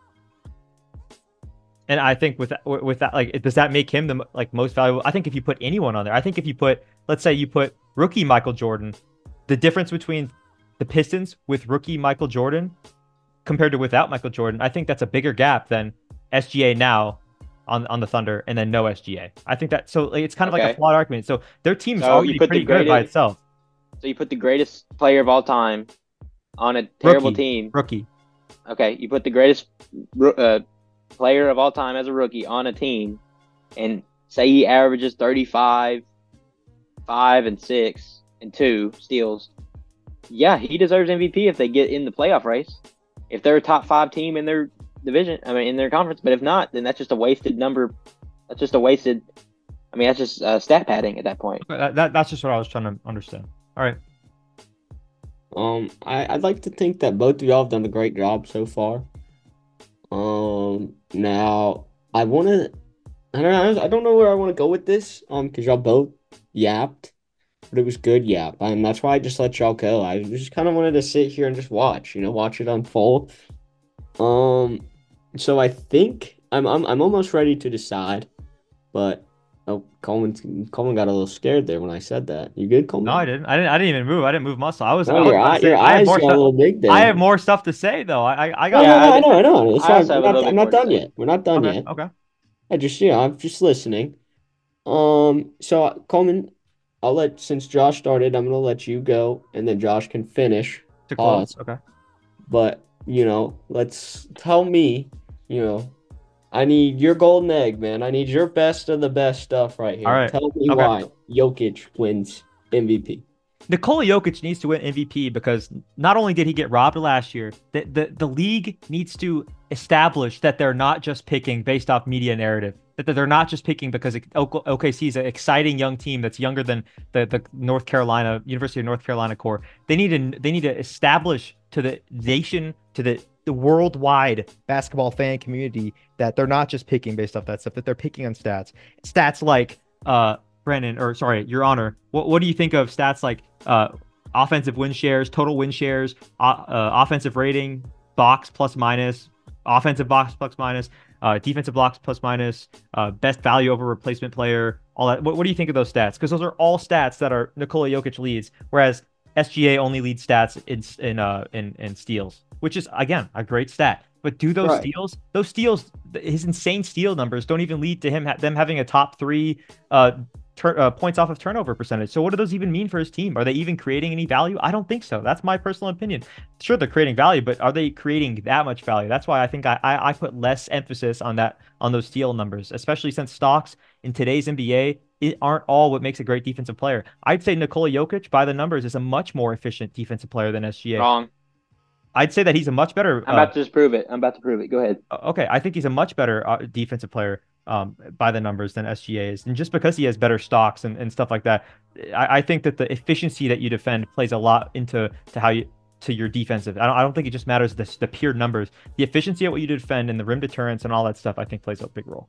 And I think with that, with that, like, does that make him the like most valuable? I think if you put anyone on there, I think if you put, let's say you put rookie Michael Jordan, the difference between the Pistons with rookie Michael Jordan compared to without Michael Jordan, I think that's a bigger gap than S G A now on on the Thunder and then no S G A. I think that so like, it's kind of like Okay. a flawed argument. So their team's So you already put the pretty good by greatest- itself. So you put the greatest player of all time on a terrible Rookie. team. Rookie. Okay, you put the greatest ro- uh, player of all time as a rookie on a team, and say he averages thirty-five, five and six and two steals. Yeah, he deserves M V P if they get in the playoff race. If they're a top five team in their division, I mean in their conference. But if not, then that's just a wasted number. That's just a wasted. I mean, that's just uh, stat padding at that point. That, that that's just what I was trying to understand. All right. Um, I, I'd like to think that both of y'all have done a great job so far. Um, now I want to, I don't know, I don't know where I want to go with this. Um, because y'all both yapped, but it was good yap, and that's why I just let y'all go. I just kind of wanted to sit here and just watch, you know, watch it unfold. Um, so I think I'm I'm I'm almost ready to decide, but oh, Coleman Coleman got a little scared there when I said that. You good, Coleman? No, I didn't. I didn't. I didn't even move. I didn't move muscle. I was. No, I was your, about to eye, say, your I have eyes more got a stuff. little big there. I have more stuff to say though. I I, I No, got. no, Yeah, no, I- I know, I know. It's I fine. also have We're a not, little I'm bit not more to done say. yet. We're not done Okay. yet. Okay. I just, you know, I'm just listening. Um, so uh, Coleman, I'll let since Josh started, I'm gonna let you go, and then Josh can finish. To close. Pause. Okay. But you know, let's tell me, you know, I need your golden egg, man. I need your best of the best stuff right here. All right. Tell me Okay. why Jokic wins M V P. Nikola Jokic needs to win M V P because not only did he get robbed last year, the, the, the league needs to establish that they're not just picking based off media narrative, that they're not just picking because O K C is an exciting young team that's younger than the, the North Carolina, University of North Carolina core. They need to they need to establish to the nation, to the, the worldwide basketball fan community that they're not just picking based off that stuff, that they're picking on stats. Stats like uh Brennan, or sorry, Your Honor, what what do you think of stats like uh, offensive win shares, total win shares, uh, uh, offensive rating, box plus minus, offensive box plus minus, uh, defensive blocks plus minus, uh, best value over replacement player, all that? What, what do you think of those stats? Because those are all stats that are Nikola Jokic leads, whereas S G A only leads stats in in uh in, in steals, which is again a great stat. But do those Right. steals, those steals, his insane steal numbers don't even lead to him ha- them having a top three uh, tur- uh points off of turnover percentage. So what do those even mean for his team? Are they even creating any value? I don't think so. That's my personal opinion. Sure, they're creating value, but are they creating that much value? That's why I think I I, I put less emphasis on that on those steal numbers, especially since stocks in today's N B A it aren't all what makes a great defensive player. I'd say Nikola Jokic, by the numbers, is a much more efficient defensive player than S G A. Wrong. I'd say that he's a much better. I'm uh, about to just prove it. I'm about to prove it. Go ahead. Okay, I think he's a much better uh, defensive player um, by the numbers than S G A is. And just because he has better stocks and, and stuff like that, I, I think that the efficiency that you defend plays a lot into to how you to your defensive. I don't, I don't think it just matters the, the pure numbers. The efficiency of what you defend and the rim deterrence and all that stuff, I think plays a big role.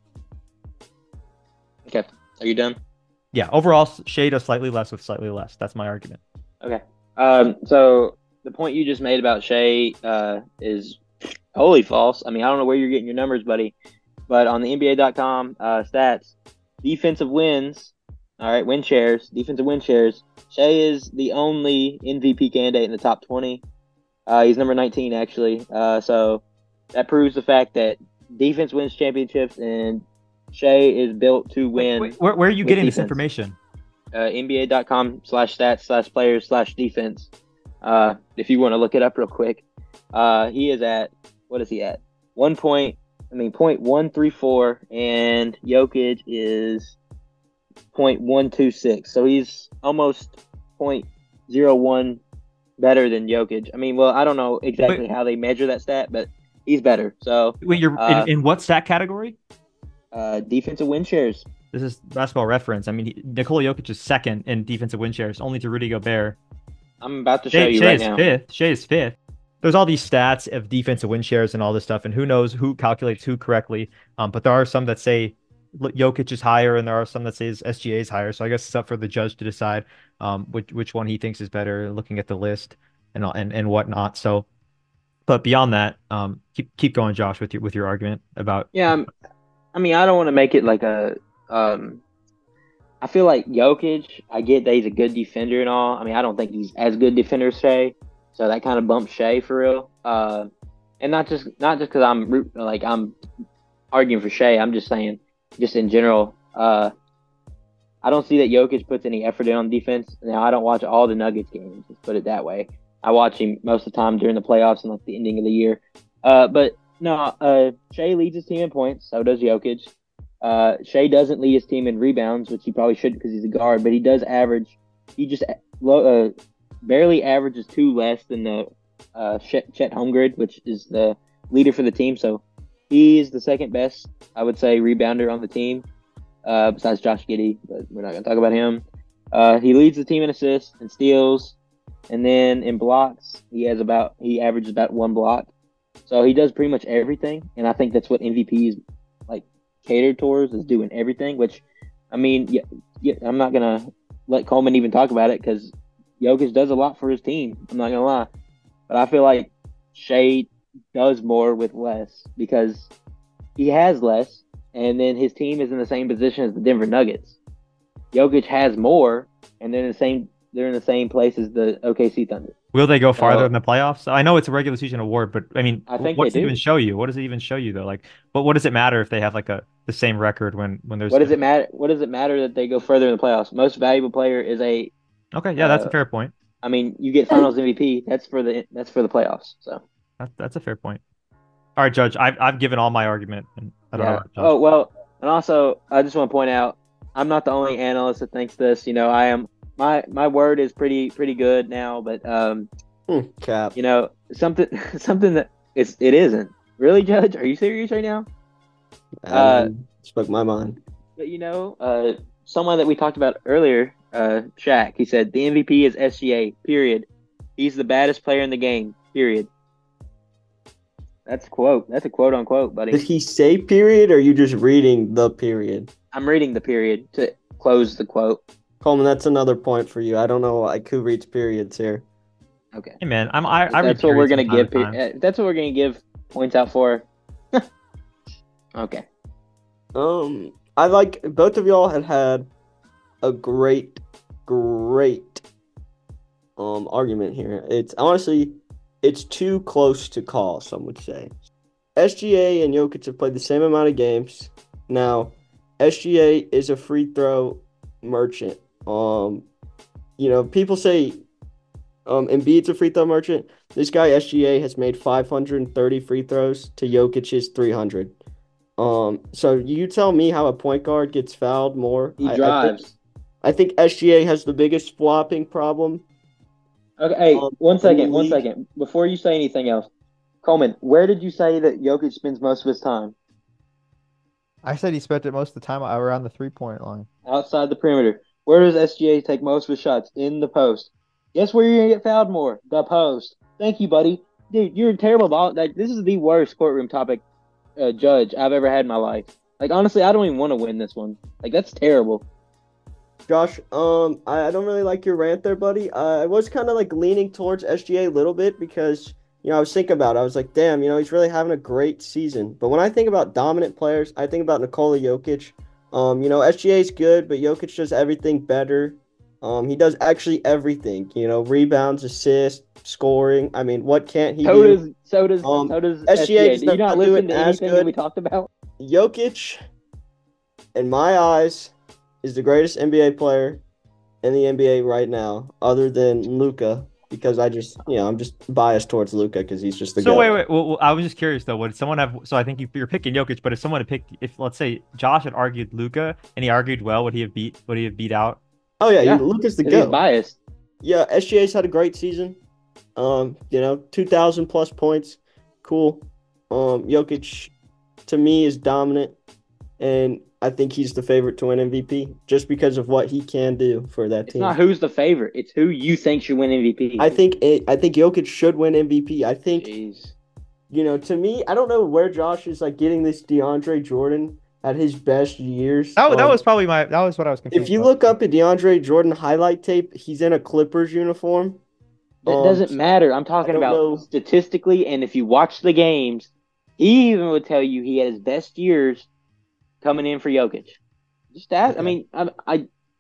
Okay. Are you done? Yeah. Overall, Shai does slightly less with slightly less. That's my argument. Okay. Um, so the point you just made about Shai uh, is wholly false. I mean, I don't know where you're getting your numbers, buddy, but on the N B A dot com uh, stats, defensive wins, all right, win shares, defensive win shares, Shai is the only M V P candidate in the top twenty. Uh, he's number nineteen, actually. Uh, so that proves the fact that defense wins championships, and Shai is built to win. Wait, wait, where, where are you getting defense. this information? Uh, N B A dot com slash stats slash players slash defense. Uh, if you want to look it up real quick. Uh, he is at, what is he at? One point, I mean, point one three four, and Jokic is point one two six. So he's almost point zero one better than Jokic. I mean, well, I don't know exactly Wait. how they measure that stat, but he's better. So Wait, you're uh, in, in what stat category? Uh, defensive win shares. This is Basketball Reference. I mean, he, Nikola Jokic is second in defensive win shares, only to Rudy Gobert. I'm about to show Shai, you Shai right is now. Fifth. Shai is fifth. There's all these stats of defensive win shares and all this stuff, and who knows who calculates who correctly. Um, but there are some that say Jokic is higher, and there are some that say S G A is higher. So I guess it's up for the judge to decide um which which one he thinks is better, looking at the list and and and whatnot. So, but beyond that, um, keep keep going, Josh, with your with your argument about. Yeah, I'm, I mean, I don't want to make it like a um. I feel like Jokic, I get that he's a good defender and all. I mean, I don't think he's as good defender as Shai, so that kind of bumps Shai for real. Uh, and not just not just because I'm like I'm arguing for Shai. I'm just saying, just in general, uh, I don't see that Jokic puts any effort in on defense. Now, I don't watch all the Nuggets games. Let's put it that way. I watch him most of the time during the playoffs and like the ending of the year. Uh, but no, uh, Shai leads his team in points. So does Jokic. Uh, Shai doesn't lead his team in rebounds, which he probably should because he's a guard, but he does average. He just uh, barely averages two less than the uh, Chet, Chet Holmgren, which is the leader for the team. So he's the second best, I would say, rebounder on the team, uh, besides Josh Giddey, but we're not going to talk about him. Uh, he leads the team in assists and steals, and then in blocks, he has about he averages about one block. So he does pretty much everything, and I think that's what M V P is like. Catered towards is doing everything, which, I mean, yeah, yeah, I'm not going to let Coleman even talk about it because Jokic does a lot for his team. I'm not going to lie. But I feel like Shai does more with less because he has less, and then his team is in the same position as the Denver Nuggets. Jokic has more, and they're in the same they're in the same place as the O K C Thunder. Will they go farther uh, in the playoffs? I know it's a regular season award, but I mean, I think what does they it do. even show you? What does it even show you though? Like, but what does it matter if they have like a the same record when when there's what does it matter? What does it matter that they go further in the playoffs? Most valuable player is a okay, yeah, that's uh, a fair point. I mean, you get Finals M V P. That's for the that's for the playoffs. So that, that's a fair point. All right, Judge, I've I've given all my argument, and I don't yeah. know. Oh well, and also I just want to point out I'm not the only analyst that thinks this. You know, I am. My my word is pretty pretty good now, but um, Cap. you know something something that it's it isn't really, Judge. Are you serious right now? Uh, spoke my mind. But you know, uh, someone that we talked about earlier, uh, Shaq. He said the M V P is S G A. Period. He's the baddest player in the game. Period. That's a quote. That's a quote unquote, buddy. Did he say period, or are you just reading the period? I'm reading the period to close the quote. Coleman, that's another point for you. I don't know like who reads periods here. Okay. Hey man, I'm I. I that's what we're gonna give. To that's what we're gonna give points out for. Okay. Um, I like both of y'all had had a great, great um argument here. It's honestly, it's too close to call. Some would say. S G A and Jokic have played the same amount of games. Now, S G A is a free throw merchant. Um, you know, people say um Embiid's a free throw merchant. This guy S G A has made five hundred thirty free throws to Jokic's three hundred. Um, so you tell me how a point guard gets fouled more. He I, drives. I think, I think S G A has the biggest flopping problem. Okay, hey, um, one second, in the one league. second. Before you say anything else, Coleman, where did you say that Jokic spends most of his time? I said he spent it most of the time around the three-point line. Outside the perimeter. Where does S G A take most of his shots? In the post. Guess where you're gonna get fouled more? The post. Thank you, buddy. Dude, you're a terrible ball. Like, this is the worst courtroom topic uh, judge I've ever had in my life. Like, honestly, I don't even want to win this one. Like, that's terrible. Josh, um, I, I don't really like your rant there, buddy. Uh, I was kind of like leaning towards S G A a little bit because, you know, I was thinking about it. I was like, damn, you know, he's really having a great season. But when I think about dominant players, I think about Nikola Jokic. Um, you know, S G A is good, but Jokic does everything better. Um, he does actually everything, you know, rebounds, assists, scoring. I mean, what can't he So do? does so does Um, so does S G A S G A. does Do you not not do listen it to as anything good. that we talked about? Jokic, in my eyes, is the greatest N B A player in the N B A right now, other than Luka, because I just, you know, I'm just biased towards Luka because he's just the So GOAT. wait, wait. Well, well, I was just curious though. Would someone have? So I think you, you're picking Jokic, but if someone had picked, if let's say Josh had argued Luka and he argued well, would he have beat? Would he have beat out? Oh yeah, Yeah, you- Luka's the 'Cause he's GOAT. biased. Yeah, S G A's had a great season. Um, you know, two thousand plus points, cool. Um, Jokic, to me, is dominant, and I think he's the favorite to win M V P just because of what he can do for that It's team. not who's the favorite. It's who you think should win M V P. I think it, I think Jokic should win M V P. I think, Jeez. you know, to me, I don't know where Josh is like getting this DeAndre Jordan at his best years. That, that Um, was probably my. That was what I was confused. if you about. look up a DeAndre Jordan highlight tape, he's in a Clippers uniform. That Um, doesn't matter. I'm talking don't about know. statistically, and if you watch the games, he even would tell you he had his best years coming in for Jokic. Just that. I Okay. mean, I, I,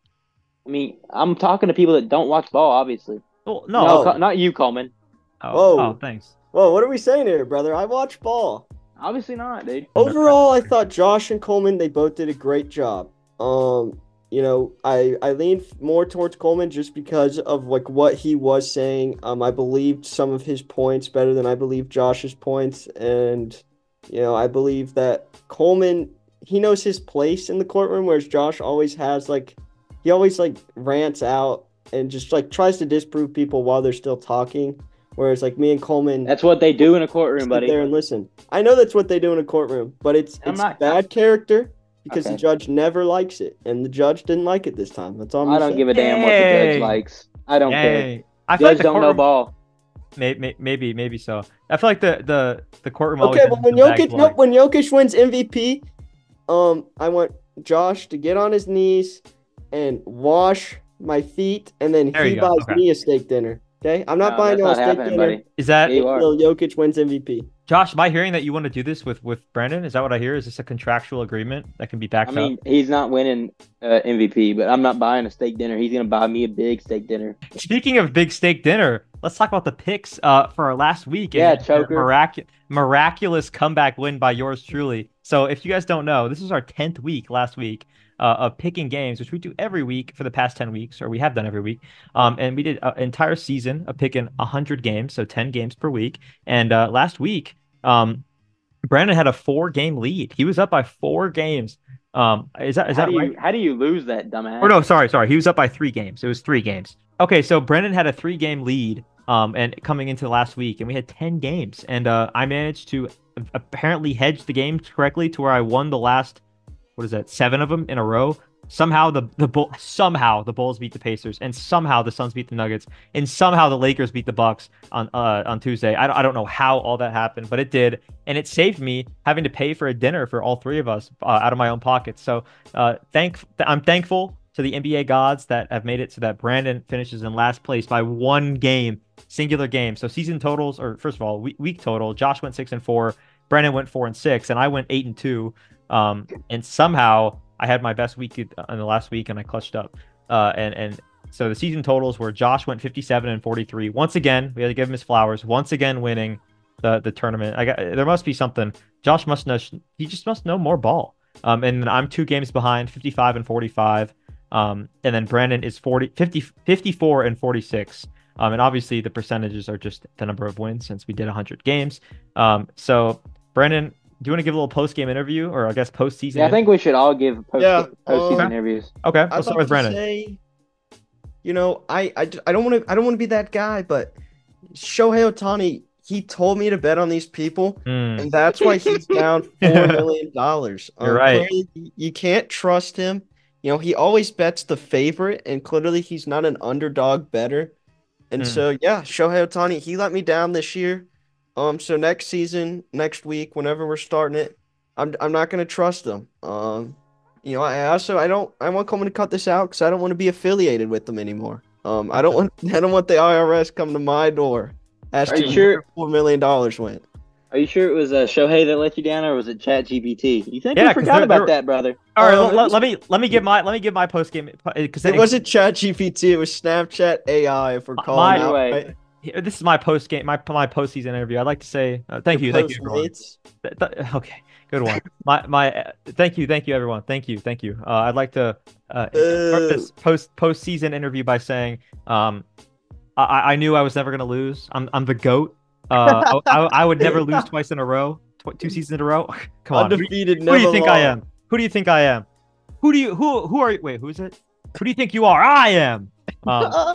I mean, I'm talking to people that don't watch ball, obviously. Well, No, no. Oh. Co- not you, Coleman. Oh, Whoa. oh, thanks. Whoa, what are we saying here, brother? I watch ball. Obviously not, dude. Overall, I thought Josh and Coleman, they both did a great job. Um, you know, I I leaned more towards Coleman just because of like what he was saying. Um, I believed some of his points better than I believed Josh's points, and you know, I believe that Coleman, he knows his place in the courtroom, whereas Josh always has like, he always like rants out and just like tries to disprove people while they're still talking. Whereas like me and Coleman, That's what they do in a courtroom, sit buddy. there and listen. I know that's what they do in a courtroom, but it's I'm it's not- bad character because Okay. the judge never likes it, and the judge didn't like it this time. That's all I'm I gonna don't say. give a damn what the Yay. judge likes. I don't care. Yay. I feel Judge like the don't know courtroom, ball. may, may, maybe, maybe so. I feel like the the the courtroom. Okay, always but ends when in bad Jokic, blood. no, when Jokic wins M V P, um, I want Josh to get on his knees and wash my feet, and then There he you go, buys okay. me a steak dinner. Okay, I'm not No, buying that's y'all a not steak happening, dinner buddy. Is that Yeah, you are. until Jokic wins M V P. Josh? Am I hearing that you want to do this with with Brandon? Is that what I hear? Is this a contractual agreement that can be backed I mean, up? he's not winning uh, M V P, but I'm not buying a steak dinner. He's gonna buy me a big steak dinner. Speaking of big steak dinner, let's talk about the picks uh, for our last week. Yeah, and choker. Mirac- miraculous comeback win by yours truly. So if you guys don't know, this is our tenth week last week uh, of picking games, which we do every week for the past ten weeks, or we have done every week. Um, and we did an entire season of picking one hundred games, so ten games per week. And uh, last week, um, Brandon had a four-game lead. He was up by four games. Um, is that is how that do right? you how do you lose that, dumbass? Or no, sorry, sorry. He was up by three games. It was three games. Okay, so Brendan had a three-game lead, um, and coming into last week, and we had ten games, and uh, I managed to apparently hedge the games correctly to where I won the last, what is that, seven of them in a row. Somehow the the bull somehow the Bulls beat the Pacers, and somehow the Suns beat the Nuggets, and somehow the Lakers beat the Bucks on uh on Tuesday. I don't, I don't know how all that happened, but it did, and it saved me having to pay for a dinner for all three of us uh, out of my own pockets. So uh, thank I'm thankful to the N B A gods that have made it so that Brandon finishes in last place by one game, singular game. So season totals, or first of all, week, week total, Josh went six and four, Brandon went four and six, and I went eight and two. Um, and somehow I had my best week in the last week, and I clutched up. Uh, and and so the season totals were Josh went fifty-seven and forty-three. Once again, we had to give him his flowers. Once again, winning the the tournament. I got there must be something. Josh must know. He just must know more ball. Um, and then I'm two games behind, fifty-five and forty-five. Um, and then Brandon is forty, fifty, fifty-four and forty-six. Um, and obviously the percentages are just the number of wins since we did one hundred games. Um, so Brandon, do you want to give a little post-game interview, or I guess post-season? Yeah, I think we should all give post Yeah, postseason um, interviews. Okay, I'd let's start like with to Brandon. say, you know, I I, I don't want to I don't want to be that guy, but Shohei Ohtani, he told me to bet on these people, Mm, and that's why he's down four million dollars. Um, You're right. Clearly, y- you can't trust him. You know, he always bets the favorite, and clearly he's not an underdog better. And Mm. so, yeah, Shohei Ohtani, he let me down this year. Um, so next season, next week, whenever we're starting it, I'm I'm not gonna trust him. Um, you know, I also I don't I want Coleman to cut this out because I don't want to be affiliated with them anymore. Um, I don't want I don't want the I R S come to my door Are asking you sure- where four million dollars went. Are you sure it was uh, Shohei that let you down, or was it Chat G P T? You think Yeah, we 'cause forgot they're- about they're- that, brother? All right, Um, let, let, let me let me give my let me give my post game because It wasn't ChatGPT, it was Snapchat A I. If we're My- calling my- out, Right. right? this is my post game my my postseason interview. I'd like to say uh, thank Your you, thank you, everyone. Postmates. Th- th- Okay, good one. My my uh, thank you, thank you, everyone. Thank you, thank you. Uh, I'd like to uh, start this post postseason interview by saying, um, I I knew I was never gonna lose. I'm I'm the GOAT. Uh, I, I I would never lose twice in a row, tw- two seasons in a row. Come on, who, Undefeated, who never do you think I lost. am? Who do you think I am? Who do you who who are you? Wait, who is it? Who do you think you are? I am. Um,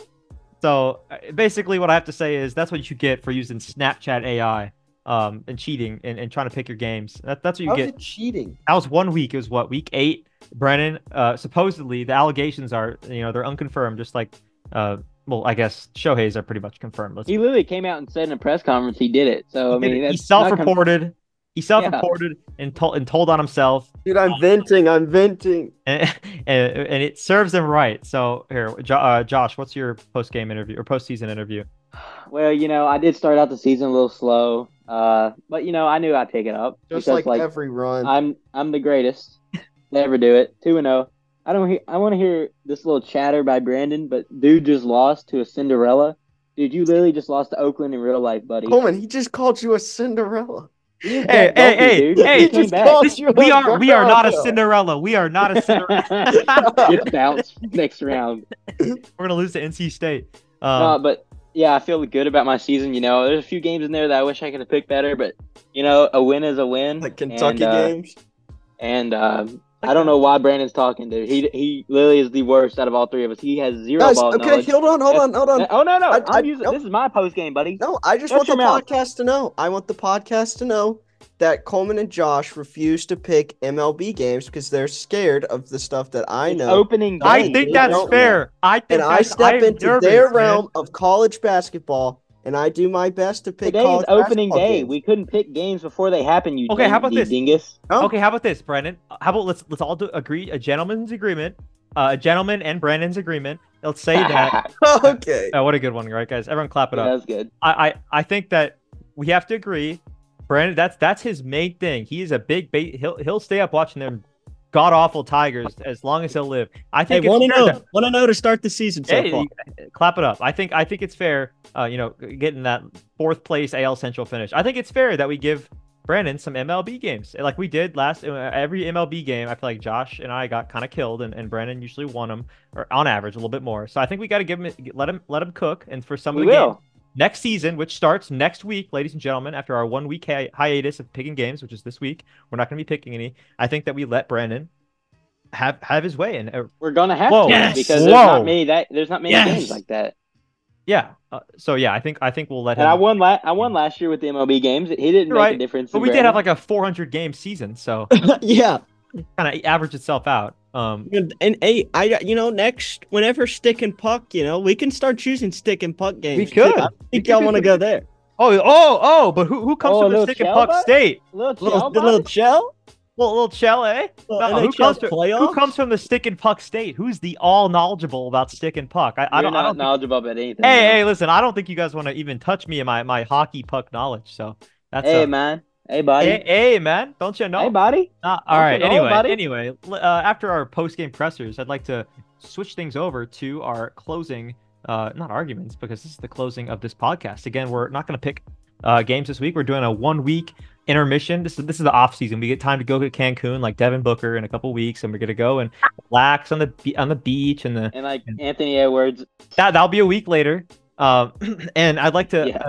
So uh, basically, what I have to say is that's what you get for using Snapchat A I um, and cheating and, and trying to pick your games. That, that's what you How's get. it cheating? That was one week. It was what, week eight? Brennan, uh, supposedly the allegations are, you know, they're unconfirmed, just like, uh, well, I guess Shohei's are pretty much confirmed. Let's He literally came out and said in a press conference he did it. So I he, did mean, it. He that's not con- self-reported. He self-reported and told and told on himself, Dude, I'm venting. I'm venting. and, and and it serves him right. So here, jo- uh, Josh, what's your post-game interview or post-season interview? Well, you know, I did start out the season a little slow, uh, but you know, I knew I'd pick it up Just because, like, every run. I'm I'm the greatest to ever do it. Two and zero. I don't. Hear, I want to hear this little chatter by Brandon, but dude just lost to a Cinderella. Dude, you literally just lost to Oakland in real life, buddy. Coleman, he just called you a Cinderella. He was Hey, that hey, bulky, hey, dude. hey, He he came just back. called This- you we a are we are not a girl. Cinderella. We are not a Cinderella. Gets bounced next round. We're gonna lose to N C State. Um, No, but yeah, I feel good about my season. You know, there's a few games in there that I wish I could have picked better, but you know, a win is a win. Like Kentucky and, uh, games. And um, I don't know why Brandon's talking, dude. He he literally is the worst out of all three of us. He has zero Guys, ball okay, knowledge. hold on, hold on, hold on. Oh no no! I- I, I- am using nope. this is my post game, buddy. No, I just Shut want the your mouth. podcast to know. I want the podcast to know that Coleman and Josh refuse to pick M L B games because they're scared of the stuff that I It's know. opening day. I They think that's don't fair. I think And I that's, step I'm into nervous, their man. realm of college basketball, and I do my best to pick Today is college opening basketball day. games. We couldn't pick games before they happen. You Okay, how about you this? dingus? No? Okay, how about this, Brandon? How about let's let's all do, agree a gentleman's agreement, uh, a gentleman and Brandon's agreement. Let's say that. Okay. Oh, what a good one, right, guys? Everyone, clap it Yeah, up. that's good. I, I I think that we have to agree. Brandon, that's that's his main thing. He is a big bait. He'll he'll stay up watching them god awful Tigers as long as he'll live. I Hey, think it's want to fair know? that- Want to know to start the season so Hey, far? clap it up. I think I think it's fair. Uh, you know, getting that fourth place A L Central finish. I think it's fair that we give Brandon some M L B games, like we did last. uh, Every M L B game, I feel like Josh and I got kind of killed, and, and Brandon usually won them, or on average a little bit more. So I think we got to give him, let him, let him cook. And for some We of the games will. next season, which starts next week, ladies and gentlemen, after our one week hi- hiatus of picking games, which is this week, we're not going to be picking any. I think that we let Brandon have have his way, and uh, We're gonna have Whoa. to Yes. because Whoa. there's not many that there's not many Yes. games like that. yeah. Uh, so yeah, I think I think we'll let And him. I won la- I won last year with the M L B games. He didn't You're make right, a difference. but in we did have Brandon. like a four hundred game season, so yeah. kind of average itself out. Um, And, and hey, I you know next whenever stick and puck, you know we can start choosing stick and puck games. We too. could. I don't We think could y'all do want to some- go there. oh, oh, oh! But who who comes Oh, a from the little stick and shell puck bud? state? little Little, chill, the little bud. shell. Little little Chell, eh? Little No, who N H L comes to, who playoffs? comes from the stick and puck state? Who's the all knowledgeable about stick and puck? I, I You're don't. I not don't think, knowledgeable about anything. hey, man. hey, listen! I don't think you guys want to even touch me and my my hockey puck knowledge. So that's Hey uh, man. Hey buddy. hey, hey, man! Don't you know? Hey buddy. Uh, Don't all you right. know, Anyway, buddy? anyway, l- uh, after our post-game pressers, I'd like to switch things over to our closing, uh, not arguments, because this is the closing of this podcast. Again, we're not going to pick uh, games this week. We're doing a one-week intermission. This is this is the off season. We get time to go to Cancun, like Devin Booker, in a couple weeks, and we're gonna go and relax on the be- on the beach and the And like Anthony Edwards. that that'll be a week later. Um, and I'd like to Yeah. uh,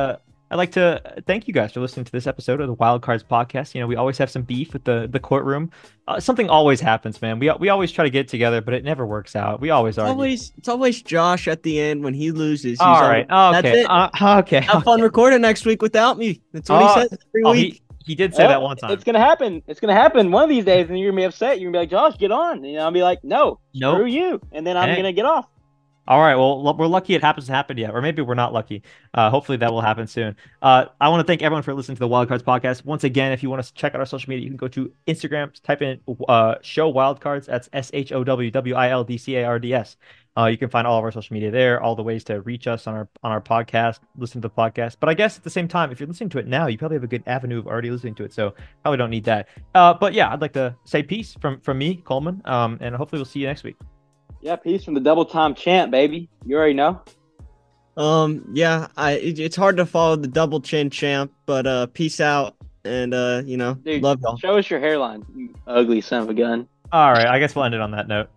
I'd like to thank you guys for listening to this episode of the Wild Cards podcast. You know, we always have some beef with the the courtroom. Uh, something always happens, man. We we always try to get together, but it never works out. We always It's argue. always it's always Josh at the end when he loses. He's All all, right. That's Okay. it. Uh, okay. Have fun recording next week without me. That's what Oh, he says every Oh, week. he, he did say Well, that one time. It's gonna happen. It's gonna happen one of these days, and you're gonna be upset. You're gonna be like, Josh, get on. And I'll be like, no, Nope. screw you. And then I'm Hey. gonna get off. All right. Well, l- we're lucky it happens to happen yet, or maybe we're not lucky. Uh, hopefully that will happen soon. Uh, I want to thank everyone for listening to the Wildcards podcast. Once again, if you want to check out our social media, you can go to Instagram, type in uh, show wildcards. That's S H O W W I L D C A R D S. Uh, you can find all of our social media there, all the ways to reach us on our on our podcast, listen to the podcast. But I guess at the same time, if you're listening to it now, you probably have a good avenue of already listening to it, so probably don't need that. Uh, but yeah, I'd like to say peace from from me, Coleman, um, and hopefully we'll see you next week. Yeah, peace from the double time champ, baby. You already know. Um, yeah, I it, it's hard to follow the double chin champ, but uh, peace out, and uh, you know, Dude, love y'all. show us your hairline, you ugly son of a gun. All right, I guess we'll end it on that note.